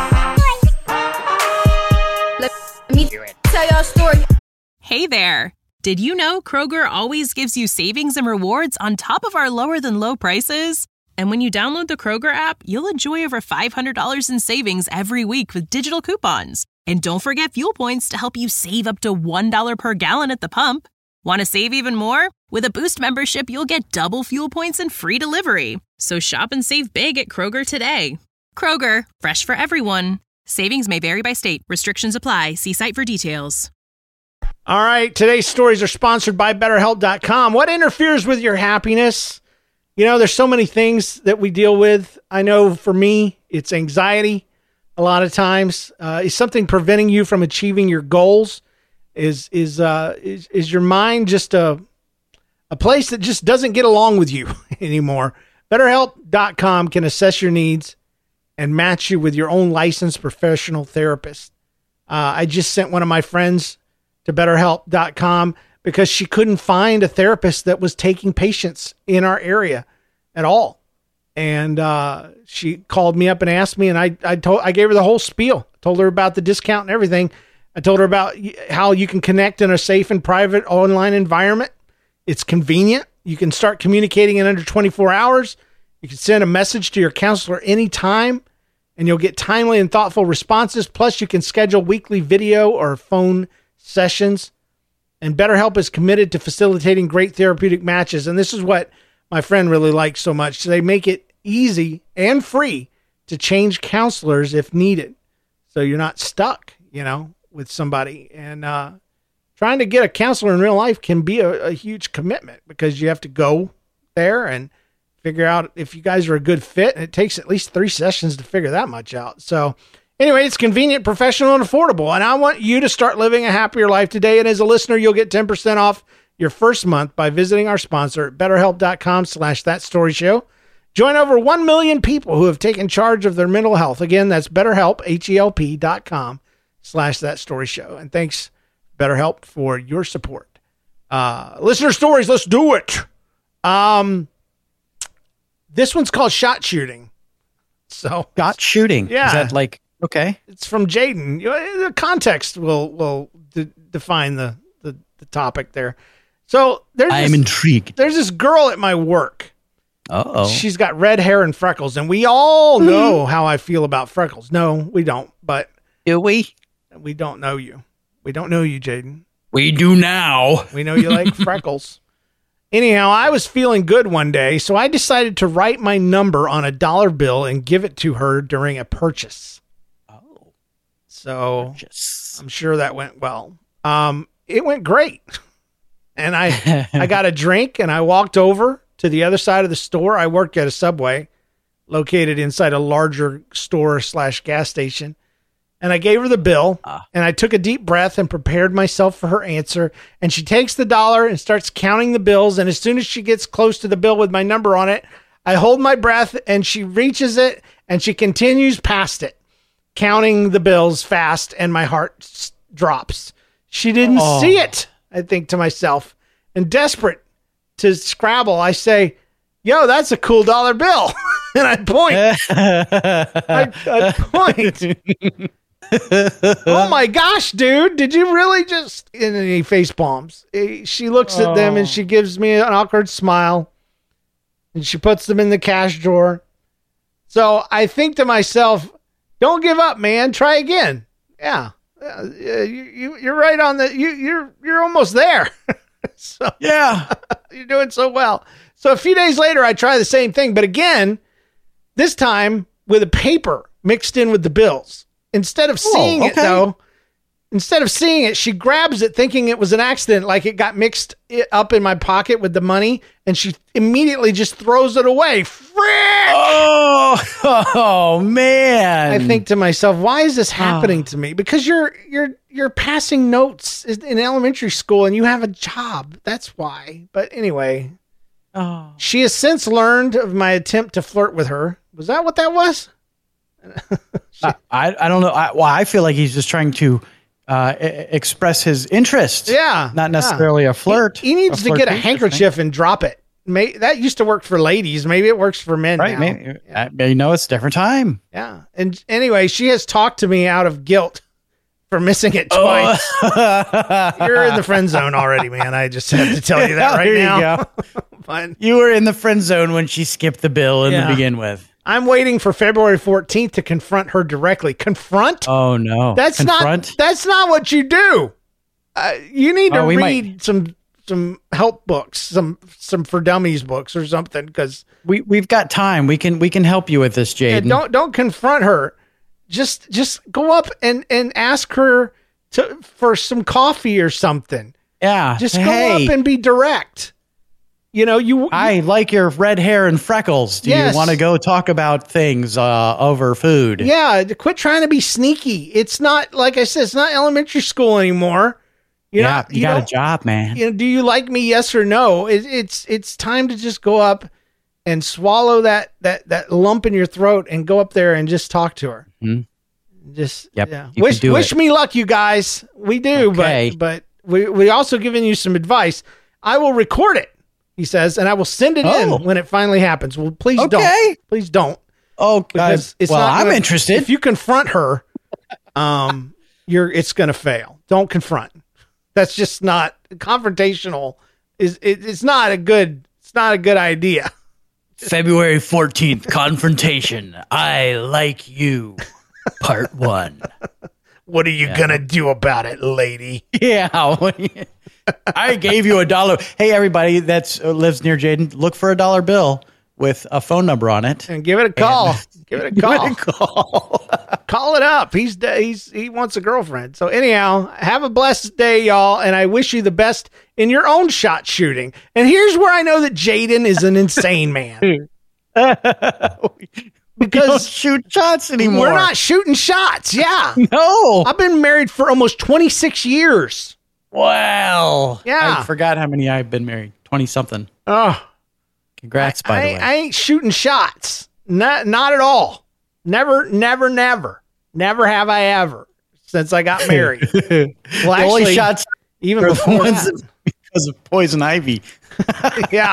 Let me tell y'all a story. Hey there. Did you know Kroger always gives you savings and rewards on top of our lower than low prices? And when you download the Kroger app, you'll enjoy over five hundred dollars in savings every week with digital coupons. And don't forget fuel points to help you save up to one dollar per gallon at the pump. Want to save even more? With a Boost membership, you'll get double fuel points and free delivery. So shop and save big at Kroger today. Kroger, fresh for everyone. Savings may vary by state. Restrictions apply. See site for details. All right. Today's stories are sponsored by better help dot com. What interferes with your happiness? You know, there's so many things that we deal with. I know for me, it's anxiety a lot of times. Uh, is something preventing you from achieving your goals? Is is uh, is, is your mind just a, a place that just doesn't get along with you anymore? better help dot com can assess your needs and match you with your own licensed professional therapist. Uh, I just sent one of my friends to better help dot com because she couldn't find a therapist that was taking patients in our area at all. And uh, she called me up and asked me, and I I told I gave her the whole spiel. Told her about the discount and everything. I told her about how you can connect in a safe and private online environment. It's convenient. You can start communicating in under twenty-four hours. You can send a message to your counselor anytime, and you'll get timely and thoughtful responses. Plus, you can schedule weekly video or phone sessions. And BetterHelp is committed to facilitating great therapeutic matches. And this is what my friend really likes so much. They make it easy and free to change counselors if needed. So you're not stuck, you know, with somebody. And uh, trying to get a counselor in real life can be a, a huge commitment because you have to go there and figure out if you guys are a good fit. And it takes at least three sessions to figure that much out. So anyway, it's convenient, professional, and affordable. And I want you to start living a happier life today. And as a listener, you'll get ten percent off your first month by visiting our sponsor at better help dot com slash that story show. Join over one million people who have taken charge of their mental health. Again, that's BetterHelp, H E L P dot com slash that story show. And thanks, BetterHelp, for your support. Uh, listener stories, let's do it. Um, this one's called Shot Shooting. So Shot Shooting? Yeah. Is that like, okay. It's from Jaden. The context will will de- define the, the, the topic there. So there's I this, am intrigued. There's this girl at my work. Uh-oh. She's got red hair and freckles, and we all know how I feel about freckles. No, we don't, but do we? We don't know you. We don't know you, Jaden. We do now. We know you like freckles. Anyhow, I was feeling good one day, so I decided to write my number on a dollar bill and give it to her during a purchase. Oh. So purchase. I'm sure that went well. Um, it went great. And I I got a drink, and I walked over to the other side of the store. I worked at a Subway located inside a larger store slash gas station. And I gave her the bill, uh. and I took a deep breath and prepared myself for her answer. And she takes the dollar and starts counting the bills. And as soon as she gets close to the bill with my number on it, I hold my breath, and she reaches it, and she continues past it, counting the bills fast, and my heart s- drops. She didn't oh. see it, I think to myself. And desperate to Scrabble, I say, yo, that's a cool dollar bill. And I point. I, I point. Oh my gosh, dude. Did you really just... And then he face palms. She looks at them and she gives me an awkward smile. And she puts them in the cash drawer. So I think to myself, don't give up, man. Try again. Yeah. Uh, you, you, you're right on the... You, you're, you're almost there. So yeah. You're doing so well. So a few days later, I try the same thing. But again, this time with a paper mixed in with the bills. Instead of seeing oh, okay. it, though, instead of seeing it, she grabs it thinking it was an accident, like it got mixed up in my pocket with the money, and she immediately just throws it away. Frick! Oh! Oh, oh man. I think to myself, why is this happening oh. to me? Because you're you're you're passing notes in elementary school and you have a job. That's why. But anyway, oh. She has since learned of my attempt to flirt with her. Was that what that was? I, I don't know. I, well, I feel like he's just trying to uh, express his interest. Yeah. Not necessarily yeah. a flirt. He, he needs to get a handkerchief and drop it. May, that used to work for ladies. Maybe it works for men right, now. Maybe, yeah. You know, it's a different time. Yeah. And anyway, she has talked to me out of guilt for missing it twice. Oh. You're in the friend zone already, man. I just have to tell you that right there now. You, go. But, you were in the friend zone when she skipped the bill in yeah. the begin with. I'm waiting for February fourteenth to confront her directly. Confront? Oh no. That's confront? not that's not what you do. Uh, you need to oh, read might. some some help books, some some for dummies books or something, because we we've got time. We can we can help you with this, Jaden. Don't don't confront her. Just just go up and, and ask her to for some coffee or something. Yeah. Just go hey. up and be direct. You know, you, you. I like your red hair and freckles. Do yes. you want to go talk about things uh, over food? Yeah. Quit trying to be sneaky. It's not, like I said, it's not elementary school anymore. You're yeah, not, you, you got a job, man. You know, do you like me? Yes or no? It, it's it's time to just go up and swallow that that that lump in your throat and go up there and just talk to her. Mm-hmm. Just yep, yeah. Wish wish it. me luck, you guys. We do, okay. but but we we also giving you some advice. I will record it. He says, and I will send it oh. in when it finally happens. Well, please okay. don't. Please don't. Oh, because it's well, not gonna, I'm interested. If you confront her, um, you're it's going to fail. Don't confront. That's just not confrontational. Is it, it's not a good. It's not a good idea. February fourteenth, confrontation. I like you. Part one. What are you yeah. gonna do about it, lady? Yeah. I gave you a dollar. Hey, everybody that uh, lives near Jaden, look for a dollar bill with a phone number on it, and give it a call. And give it a call. Give it a call. Call it up. He's he's he wants a girlfriend. So anyhow, have a blessed day, y'all, and I wish you the best in your own shot shooting. And here's where I know that Jaden is an insane man. Because we don't shoot shots anymore. We're not shooting shots. Yeah. No. I've been married for almost twenty-six years. Wow. Yeah. I forgot how many I've been married. twenty something. Oh. Congrats, by I, the way. I ain't shooting shots. Not not at all. Never, never, never. Never have I ever since I got married. Well, the actually, only shots even before ones that. because of poison ivy. Yeah.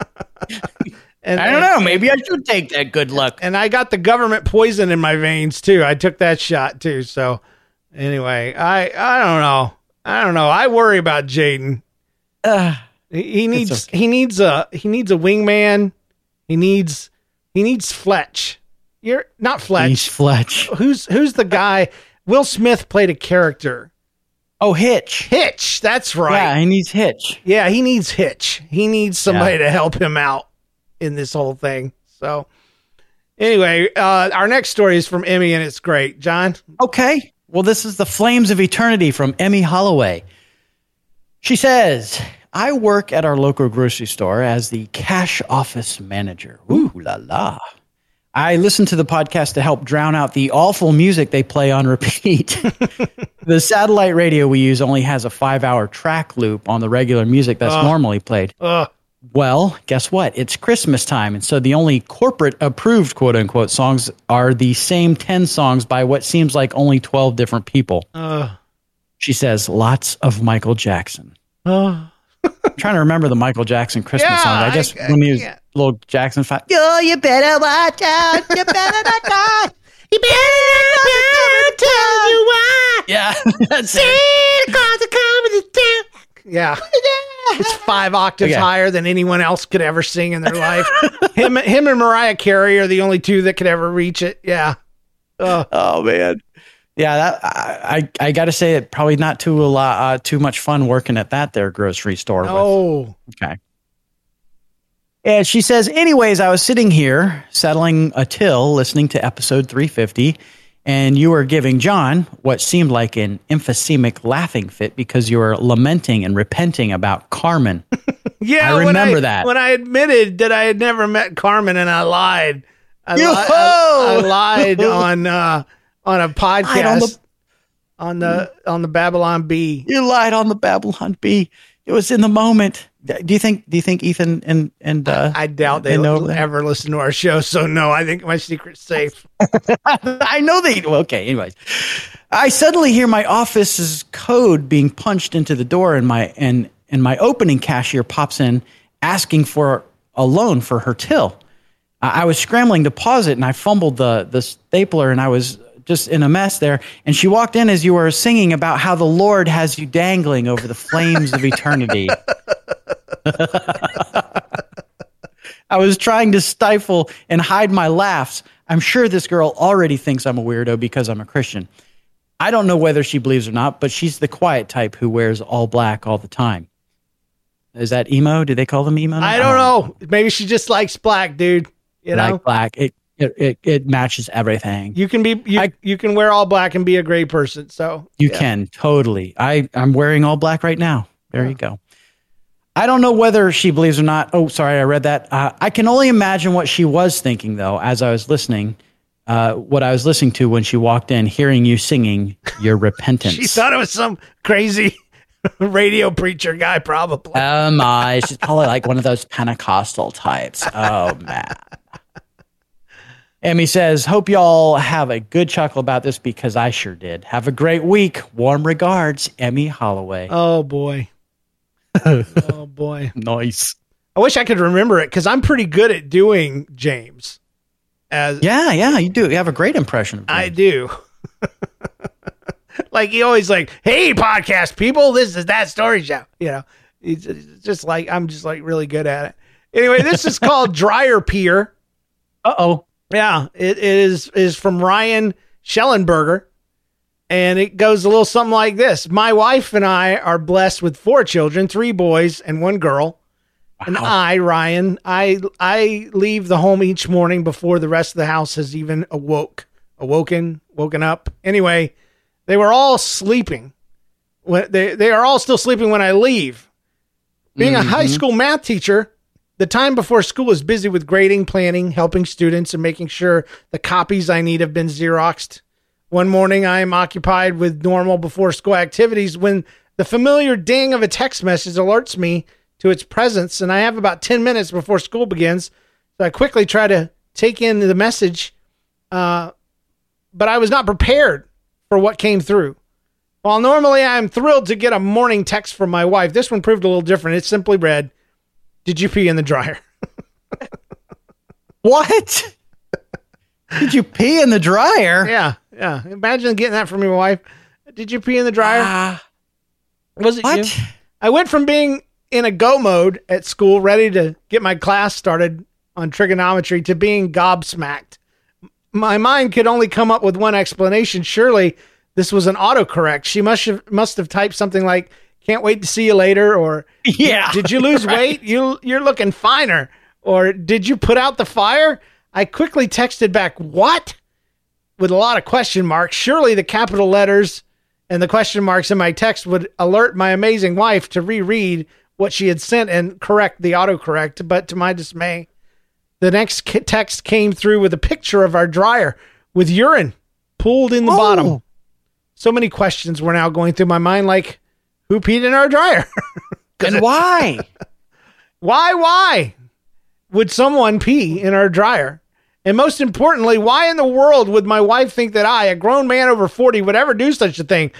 And, I don't know. Maybe I should take that good luck. And I got the government poison in my veins too. I took that shot too. So anyway, I I don't know. I don't know. I worry about Jaden. Uh, he, he needs okay. he needs a he needs a wingman. He needs he needs Fletch. You're not Fletch. He's Fletch. Who's who's the guy? Will Smith played a character. Oh, Hitch. Hitch. That's right. Yeah, he needs Hitch. Yeah, he needs Hitch. He needs somebody yeah. to help him out in this whole thing. So anyway, uh, our next story is from Emmy, and it's great. John? Okay. Well, this is the Flames of Eternity from Emmy Holloway. She says, I work at our local grocery store as the cash office manager. Ooh la la. I listen to the podcast to help drown out the awful music they play on repeat. The satellite radio we use only has a five-hour track loop on the regular music that's uh, normally played. Uh. Well, guess what? It's Christmas time, and so the only corporate-approved quote-unquote songs are the same ten songs by what seems like only twelve different people. Uh. She says, lots of Michael Jackson. Uh. I'm trying to remember the Michael Jackson Christmas yeah, song. I guess I, I, when he was yeah. little Jackson five. Yo, you better watch out. You better not die. You better not die. Tell you why. Yeah, that's it. Yeah. It's five octaves okay. higher than anyone else could ever sing in their life. him, him and Mariah Carey are the only two that could ever reach it. Yeah. Oh, oh man. Yeah, that I I, I got to say it probably not too a lot uh, too much fun working at that there grocery store. Oh, okay. And she says, anyways, I was sitting here settling a till, listening to episode three fifty, and you were giving John what seemed like an emphysemic laughing fit because you were lamenting and repenting about Carmen. Yeah, I remember when I, that when I admitted that I had never met Carmen and I lied. I, li- I, I lied on uh, on a podcast on the, on the on the Babylon Bee. You lied on the Babylon Bee. It was in the moment. Do you think? Do you think Ethan and and uh, I, I doubt they, they know ever listen to our show. So no, I think my secret's safe. I know they. Well, okay. Anyways, I suddenly hear my office's code being punched into the door, and my and and my opening cashier pops in asking for a loan for her till. I was scrambling to pause it, and I fumbled the the stapler, and I was just in a mess there. And she walked in as you were singing about how the Lord has you dangling over the flames of eternity. I was trying to stifle and hide my laughs. I'm sure this girl already thinks I'm a weirdo because I'm a Christian. I don't know whether she believes or not, but she's the quiet type who wears all black all the time. Is that emo? Do they call them emo? I don't know. Maybe she just likes black, dude. You know, like black. It, it it it matches everything. You can be you, I, you can wear all black and be a gray person. So you yeah. can totally. I I'm wearing all black right now. There yeah. you go. I don't know whether she believes or not. Oh, sorry, I read that. Uh, I can only imagine what she was thinking though, as I was listening. Uh, what I was listening to when she walked in, hearing you singing your repentance. She thought it was some crazy radio preacher guy, probably. Oh my, she's probably like one of those Pentecostal types. Oh man. Emmy says, hope y'all have a good chuckle about this because I sure did. Have a great week. Warm regards, Emmy Holloway. Oh boy. Oh boy. Nice. I wish I could remember it because I'm pretty good at doing James. As yeah, yeah, you do. You have a great impression of James. I do. Like he always like, hey, podcast people, this is That Story Show. You know, it's just like I'm just like really good at it. Anyway, this is called Dryer Peer. Uh oh. Yeah, it is is from Ryan Schellenberger, and it goes a little something like this. My wife and I are blessed with four children, three boys and one girl. Wow. And I, Ryan, I I leave the home each morning before the rest of the house has even awoke, awoken, woken up. Anyway, they were all sleeping. When they they are all still sleeping when I leave. Being mm-hmm. a high school math teacher, the time before school is busy with grading, planning, helping students, and making sure the copies I need have been Xeroxed. One morning, I am occupied with normal before school activities when the familiar ding of a text message alerts me to its presence, and I have about ten minutes before school begins. So I quickly try to take in the message, uh, but I was not prepared for what came through. While normally I am thrilled to get a morning text from my wife, this one proved a little different. It simply read, "Did you pee in the dryer?" What? Did you pee in the dryer? Yeah, yeah. Imagine getting that from your wife. Did you pee in the dryer? Uh, Was it what? you? I went from being in a go mode at school, ready to get my class started on trigonometry, to being gobsmacked. My mind could only come up with one explanation. Surely this was an autocorrect. She must have must have typed something like, "Can't wait to see you later," or yeah, "Did you lose right. weight? You you're looking finer," or "Did you put out the fire?" I quickly texted back, "What?" with a lot of question marks. Surely the capital letters and the question marks in my text would alert my amazing wife to reread what she had sent and correct the autocorrect. But to my dismay, the next text came through with a picture of our dryer with urine pooled in the oh. bottom. So many questions were now going through my mind, like, who peed in our dryer? And why? Why, why would someone pee in our dryer? And most importantly, why in the world would my wife think that I, a grown man over forty, would ever do such a thing?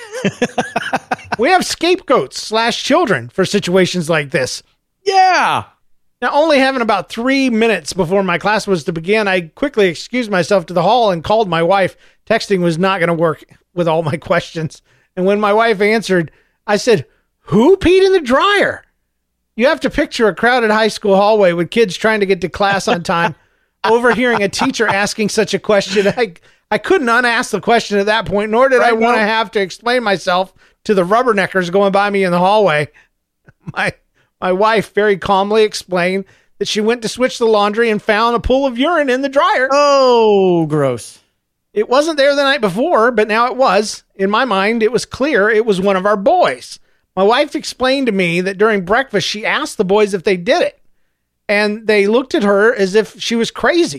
We have scapegoats slash children for situations like this. Yeah. Now, only having about three minutes before my class was to begin, I quickly excused myself to the hall and called my wife. Texting was not going to work with all my questions. And when my wife answered, I said, "Who peed in the dryer?" You have to picture a crowded high school hallway with kids trying to get to class on time. Overhearing a teacher asking such a question, I, I couldn't unask the question at that point, nor did right, I want to well. have to explain myself to the rubberneckers going by me in the hallway. My my wife very calmly explained that she went to switch the laundry and found a pool of urine in the dryer. Oh, gross. It wasn't there the night before, but now it was. In my mind, it was clear it was one of our boys. My wife explained to me that during breakfast, she asked the boys if they did it. And they looked at her as if she was crazy.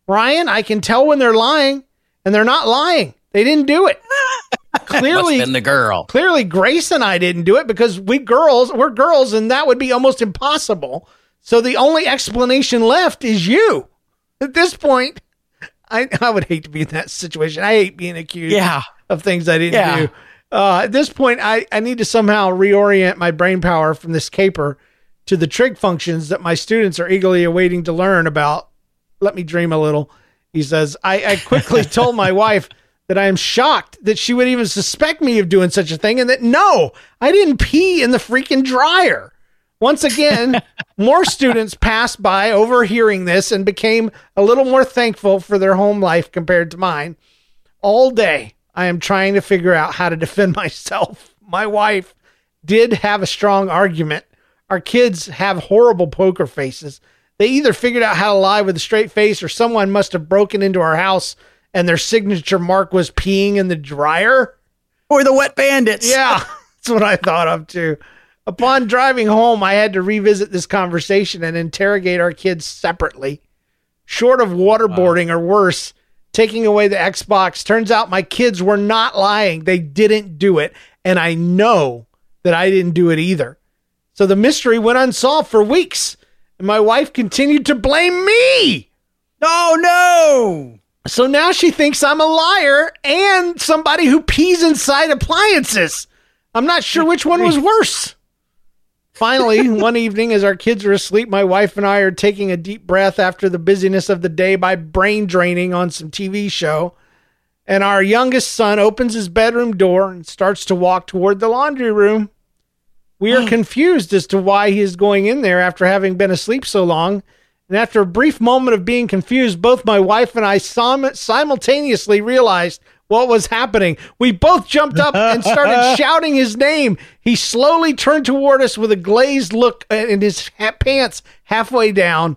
Ryan, I can tell when they're lying, and they're not lying. They didn't do it. Clearly, Must've been the girl. Clearly, Grace and I didn't do it because we girls, we're girls, and that would be almost impossible. So the only explanation left is you. At this point, I, I would hate to be in that situation. I hate being accused yeah. of things I didn't yeah. do. Uh, at this point, I, I need to somehow reorient my brain power from this caper to the trig functions that my students are eagerly awaiting to learn about. Let me dream a little. He says, I, I quickly told my wife that I am shocked that she would even suspect me of doing such a thing, and that no, I didn't pee in the freaking dryer. Once again, more students passed by overhearing this and became a little more thankful for their home life compared to mine. All day, I am trying to figure out how to defend myself. My wife did have a strong argument. Our kids have horrible poker faces. They either figured out how to lie with a straight face, or someone must have broken into our house and their signature mark was peeing in the dryer. Or the wet bandits. Yeah, that's what I thought of too. Upon driving home, I had to revisit this conversation and interrogate our kids separately. Short of waterboarding wow. or worse, taking away the Xbox, turns out my kids were not lying. They didn't do it. And I know that I didn't do it either. So the mystery went unsolved for weeks. And my wife continued to blame me. Oh, no. So now she thinks I'm a liar and somebody who pees inside appliances. I'm not sure which one was worse. Finally, one evening, as our kids are asleep, my wife and I are taking a deep breath after the busyness of the day by brain draining on some T V show. And our youngest son opens his bedroom door and starts to walk toward the laundry room. We are confused as to why he is going in there after having been asleep so long. And after a brief moment of being confused, both my wife and I sim- simultaneously realized what was happening. We both jumped up and started shouting his name. He slowly turned toward us with a glazed look in his ha- pants halfway down.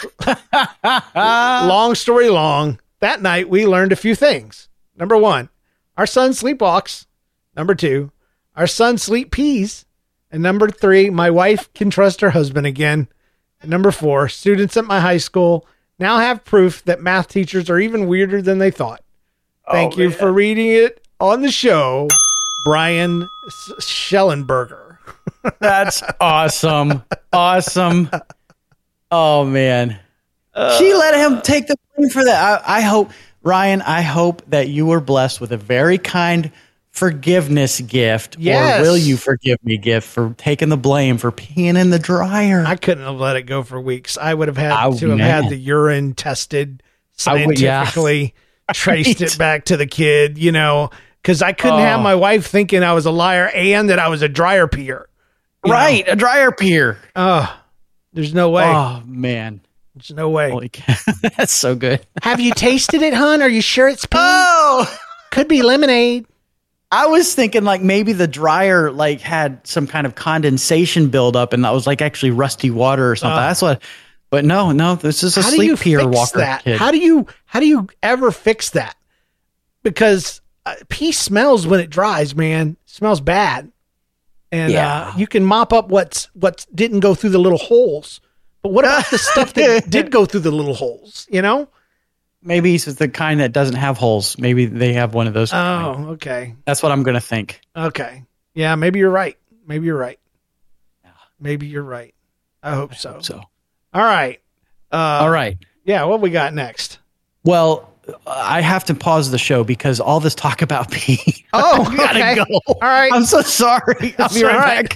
Long story long, that night we learned a few things. Number one, our son sleepwalks. Number two, our son sleep pees. And number three, my wife can trust her husband again. And number four, students at my high school now have proof that math teachers are even weirder than they thought. Thank oh, you man. for reading it on the show, Brian Schellenberger. That's awesome. Awesome. Oh, man. Uh, she let him take the blame for that. I, I hope, Ryan, I hope that you were blessed with a very kind forgiveness gift. Yes. Or will you forgive me gift for taking the blame for peeing in the dryer. I couldn't have let it go for weeks. I would have had oh, to have man. had the urine tested scientifically. Would, yeah. Traced right. it back to the kid, you know, because I couldn't oh. have my wife thinking I was a liar and that I was a dryer peer. Right, know? a dryer peer. Oh, there's no way. Oh, man. There's no way. Holy cow. That's so good. Have you tasted it, hon? Are you sure it's pee? Oh! Could be lemonade. I was thinking like maybe the dryer like had some kind of condensation buildup and that was like actually rusty water or something. Uh. That's what... But no, no, this is a how sleep peer walker that? kid. How do you how do you ever fix that? Because uh, pee smells when it dries, man. It smells bad, and yeah. uh, you can mop up what's what didn't go through the little holes. But what about the stuff that did go through the little holes? You know, maybe it's the kind that doesn't have holes. Maybe they have one of those. Oh, kind. okay. That's what I'm gonna think. Okay, yeah, maybe you're right. Maybe you're right. Maybe you're right. I hope so. I hope so. All right. Uh, all right. Yeah. What we got next? Well, I have to pause the show because all this talk about pee. Oh, I gotta okay. go. All right. I'm so sorry. I'll be right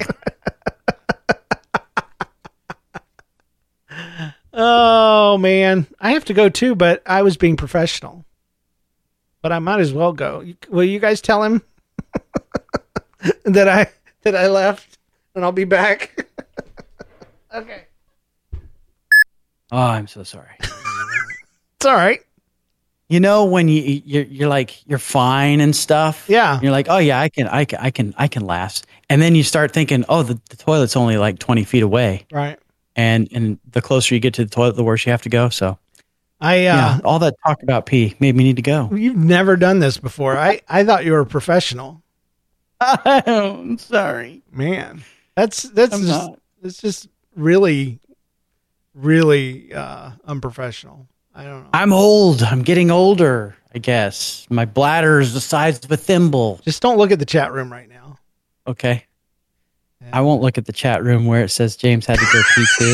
back. Oh man, I have to go too, but I was being professional. But I might as well go. Will you guys tell him that I that I left and I'll be back? Okay. Oh, I'm so sorry. It's all right. You know when you you're, you're like you're fine and stuff. Yeah. You're like, oh yeah, I can, I can, I can, I can last. And then you start thinking, oh, the, the toilet's only like twenty feet away. Right. And and the closer you get to the toilet, the worse you have to go. So, I uh, yeah, all that talk about pee made me need to go. You've never done this before. I I thought you were a professional. I'm sorry, man. That's that's just, that's just really. really uh, unprofessional. I don't know. I'm old. I'm getting older, I guess. My bladder is the size of a thimble. Just don't look at the chat room right now. Okay. Yeah. I won't look at the chat room where it says James had to go pee too.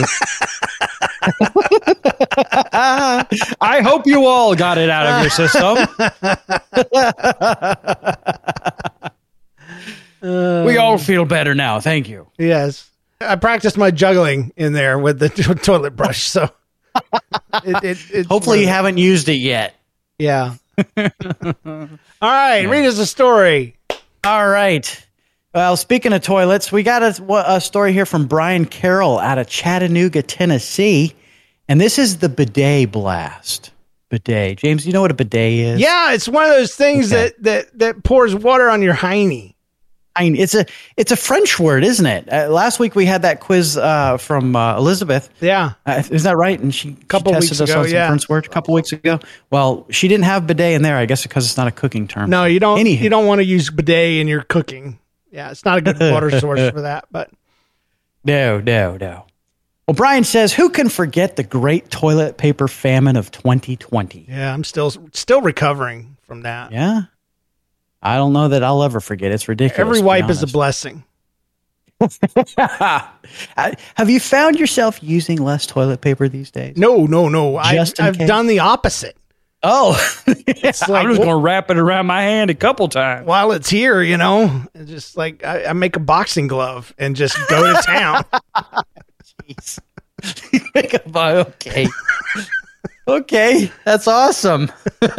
I hope you all got it out of your system. uh, we all feel better now. Thank you. Yes. I practiced my juggling in there with the t- toilet brush. So it, it, it's hopefully you haven't used it yet. Yeah. All right. Yeah. Read us a story. All right. Well, speaking of toilets, we got a, a story here from Brian Carroll out of Chattanooga, Tennessee. And this is the bidet blast. Bidet. James, you know what a bidet is? Yeah, it's one of those things okay. that, that, that pours water on your hiney. I mean, it's a it's a French word, isn't it? Uh, last week we had that quiz uh, from uh, Elizabeth. Yeah, uh, is that right? And she, couple she tested weeks us ago, on some yeah. French word a couple weeks ago. Well, she didn't have bidet in there, I guess, because it's not a cooking term. No, you don't. Anywho. You don't want to use bidet in your cooking. Yeah, it's not a good water source for that. But no, no, no. Well, Brian says, who can forget the great toilet paper famine of twenty twenty? Yeah, I'm still still recovering from that. Yeah. I don't know that I'll ever forget. It's ridiculous. Every wipe is a blessing. Have you found yourself using less toilet paper these days? No, no, no. Just I've, I've done the opposite. Oh, it's like, I'm just well, going to wrap it around my hand a couple times. While it's here, you know, it's just like I, I make a boxing glove and just go to town. Jeez. Make a okay. Okay, that's awesome.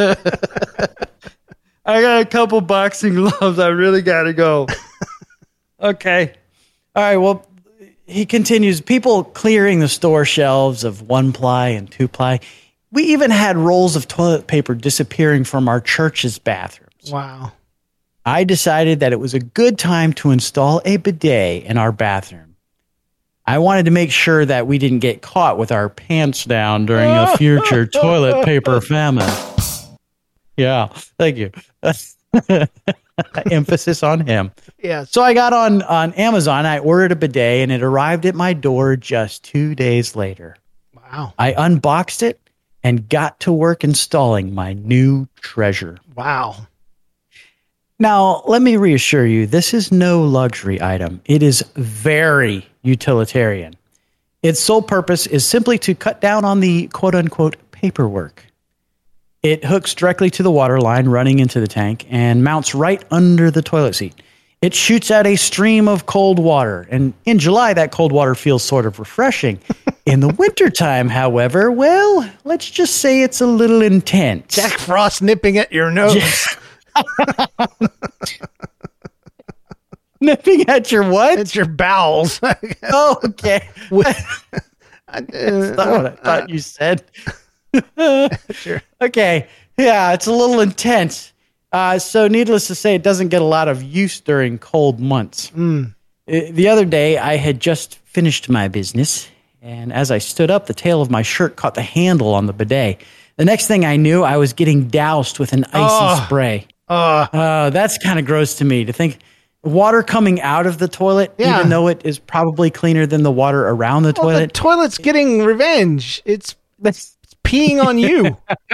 I got a couple boxing gloves. I really got to go. Okay. All right. Well, he continues. People clearing the store shelves of one ply and two ply. We even had rolls of toilet paper disappearing from our church's bathrooms. Wow. I decided that it was a good time to install a bidet in our bathroom. I wanted to make sure that we didn't get caught with our pants down during a future toilet paper famine. Yeah, thank you. Emphasis on him. Yeah. So I got on, on Amazon. I ordered a bidet, and it arrived at my door just two days later. Wow. I unboxed it and got to work installing my new treasure. Wow. Now, let me reassure you, this is no luxury item. It is very utilitarian. Its sole purpose is simply to cut down on the quote-unquote paperwork. It hooks directly to the water line running into the tank and mounts right under the toilet seat. It shoots out a stream of cold water, and in July, that cold water feels sort of refreshing. In the wintertime, however, well, let's just say it's a little intense. Jack Frost nipping at your nose. Nipping at your what? It's your bowels. Oh, okay. That's not what I thought you said. Sure. Okay. Yeah, it's a little intense. Uh, so needless to say, it doesn't get a lot of use during cold months. Mm. The other day, I had just finished my business, and as I stood up, the tail of my shirt caught the handle on the bidet. The next thing I knew, I was getting doused with an icy oh. spray. Oh. Uh, that's kind of gross to me to think water coming out of the toilet, yeah. even though it is probably cleaner than the water around the well, toilet. The toilet's getting revenge. It's, it's peeing on you.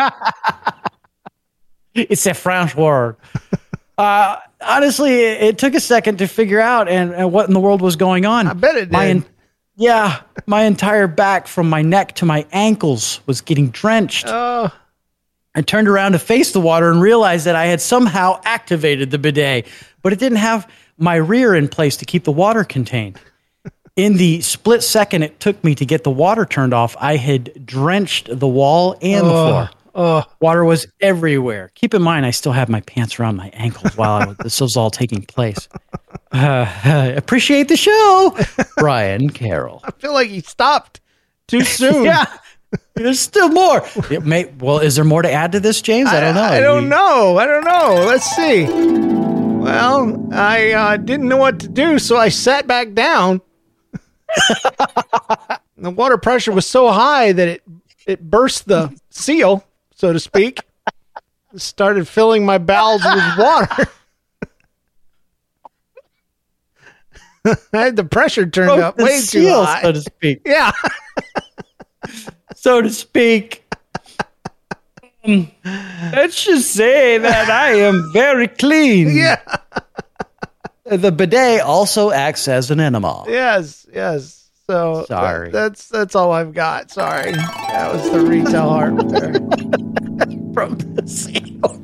It's a French word. Uh, honestly, it, it took a second to figure out and, and what in the world was going on. I bet it did. My en- yeah, my entire back from my neck to my ankles was getting drenched. Oh. I turned around to face the water and realized that I had somehow activated the bidet, but it didn't have my rear in place to keep the water contained. In the split second it took me to get the water turned off, I had drenched the wall and oh, the floor. Oh. Water was everywhere. Keep in mind, I still have my pants around my ankles while I was, this was all taking place. Uh, uh, appreciate the show, Brian Carroll. I feel like he stopped too soon. Yeah. There's still more. It may, well, is there more to add to this, James? I don't know. I, I don't know. I don't know. Let's see. Well, I uh, didn't know what to do, so I sat back down. The water pressure was so high that it it burst the seal, so to speak. It started filling my bowels with water. I had the pressure turned Broke up the way seal, too high, so to speak. Yeah. So to speak. Um, let's just say that I am very clean. Yeah. The bidet also acts as an enema. Yes, yes. So sorry. That, that's that's all I've got. Sorry. That was the retail heart there. From the seal.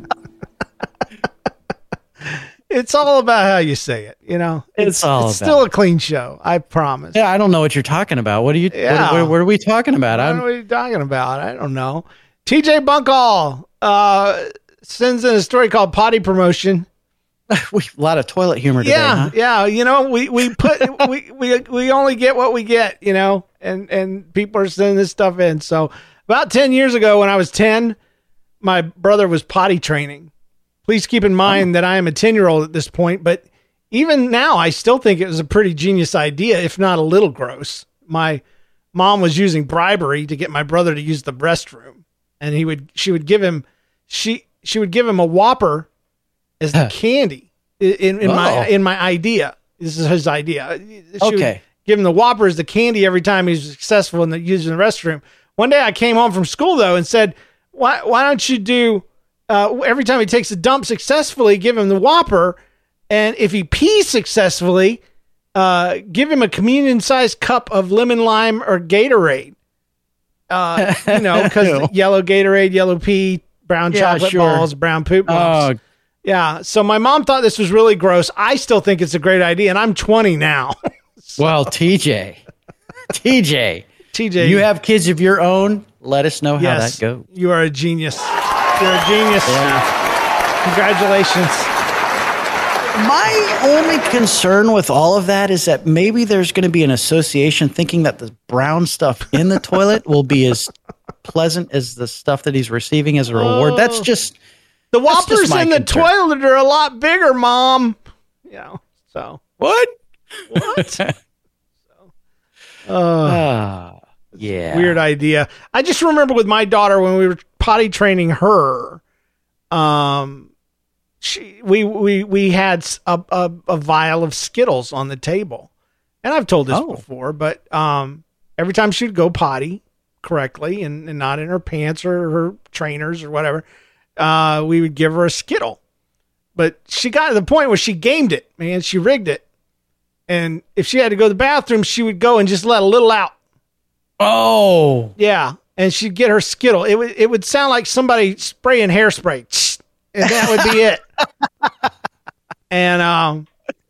It's all about how you say it, you know. It's, it's all it's about still a clean show, I promise. Yeah, I don't know what you're talking about. What are you? Yeah. What, what, what are we talking about? What are we talking about? I don't know. T J Bunkall uh, sends in a story called Potty Promotion. We, a lot of toilet humor today, yeah, huh? Yeah, you know, we we put we, we we only get what we get, you know, and and people are sending this stuff in. So about ten years ago, when I was ten, my brother was potty training. Please keep in mind oh. that I am a ten-year-old at this point, but even now, I still think it was a pretty genius idea, if not a little gross. My mom was using bribery to get my brother to use the restroom, and he would she would give him she she would give him a Whopper as the candy in, in oh. my in my idea. This is his idea. She okay. would give him the Whopper as the candy every time he was successful in the, using the restroom. One day I came home from school though and said, "Why why don't you do uh, every time he takes a dump successfully, give him the Whopper, and if he pees successfully, uh, give him a communion-sized cup of lemon lime or Gatorade." Uh, you know, because yellow Gatorade, yellow pee, brown yeah, chocolate sure. balls, brown poop balls. Oh. Yeah. So my mom thought this was really gross. I still think it's a great idea, and I'm twenty now. So. Well, T J, T J, T J, you have kids of your own. Let us know how yes, that goes. You are a genius. You're a genius. Yeah. Congratulations. My only concern with all of that is that maybe there's going to be an association thinking that the brown stuff in the toilet will be as pleasant as the stuff that he's receiving as a reward. Oh. That's just the Whoppers just in the concern. toilet are a lot bigger, Mom. You know, so what? What? so, uh, uh, yeah, weird idea. I just remember with my daughter when we were potty training her, um, she we we we had a a, a vial of Skittles on the table, and I've told this oh. before, but um, every time she'd go potty correctly and, and not in her pants or her trainers or whatever, uh, we would give her a Skittle. But she got to the point where she gamed it, man. She rigged it. And if she had to go to the bathroom, she would go and just let a little out. Oh. Yeah. And she'd get her Skittle. It would, it would sound like somebody spraying hairspray. And that would be it. and, um,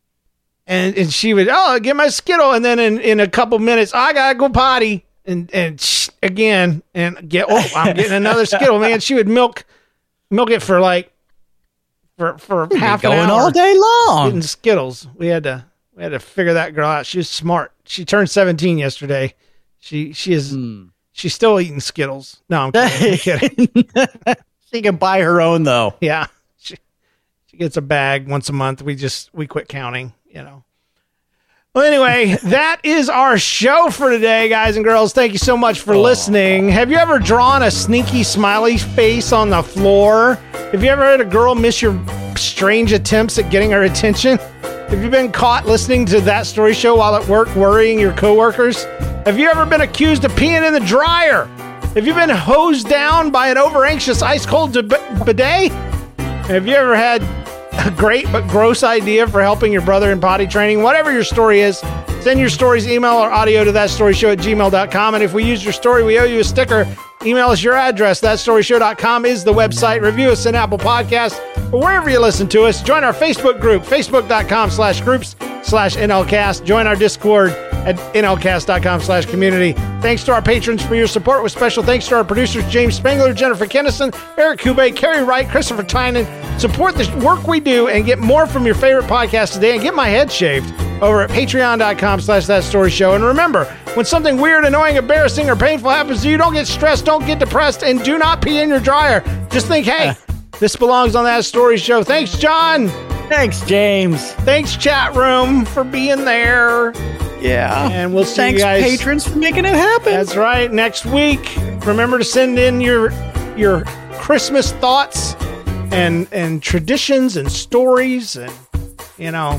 and, and she would, oh, get my Skittle. And then in, in a couple minutes, I got to go potty. And, and shh, again, and get, oh, I'm getting another Skittle, man. She would milk, milk it for like, for, for half an hour. Going all day long. Getting Skittles. We had to, we had to figure that girl out. She was smart. She turned seventeen yesterday. She, she is, mm. she's still eating Skittles. No, I'm kidding. I'm kidding. She can buy her own though. Yeah. She, she gets a bag once a month. We just, we quit counting, you know. Well, anyway, that is our show for today, guys and girls. Thank you so much for oh. listening. Have you ever drawn a sneaky smiley face on the floor? Have you ever had a girl miss your strange attempts at getting her attention? Have you been caught listening to That Story Show while at work worrying your coworkers? Have you ever been accused of peeing in the dryer? Have you been hosed down by an over-anxious ice-cold bidet? Have you ever had a great but gross idea for helping your brother in potty training? Whatever your story is, send your stories, email, or audio to thatstoryshow at gmail dot com. And if we use your story, we owe you a sticker. Email us your address. that story show dot com is the website. Review us in Apple Podcasts or wherever you listen to us. Join our Facebook group, facebook.com slash groups slash NLcast. Join our Discord at nlcast.com slash community. Thanks to our patrons for your support, with special thanks to our producers, James Spengler, Jennifer Kennison, Eric Kube, Kerry Wright, Christopher Tynan. Support the work we do and get more from your favorite podcast today, and get my head shaved over at patreon.com slash that story show. And remember, when something weird, annoying, embarrassing, or painful happens to you, don't get stressed, don't get depressed, and do not pee in your dryer. Just think, hey, this belongs on That Story Show. Thanks, John. Thanks, James. Thanks, chat room, for being there. Yeah. And we'll see Thanks, you guys. patrons, for making it happen. That's right. Next week, remember to send in your your Christmas thoughts and and traditions and stories. And, you know,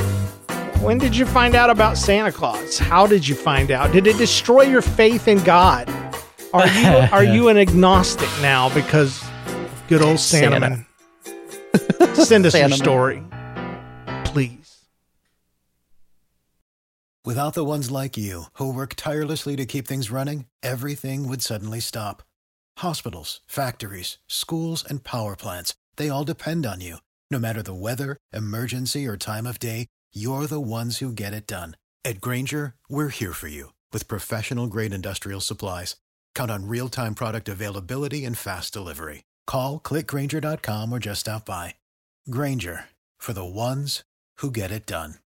when did you find out about Santa Claus? How did you find out? Did it destroy your faith in God? Are you are you an agnostic now because Good old Santaman. Send us your story, please. Without the ones like you, who work tirelessly to keep things running, everything would suddenly stop. Hospitals, factories, schools, and power plants, they all depend on you. No matter the weather, emergency, or time of day, you're the ones who get it done. At Grainger, we're here for you with professional-grade industrial supplies. Count on real-time product availability and fast delivery. Call, click Grainger dot com, or just stop by. Grainger, for the ones who get it done.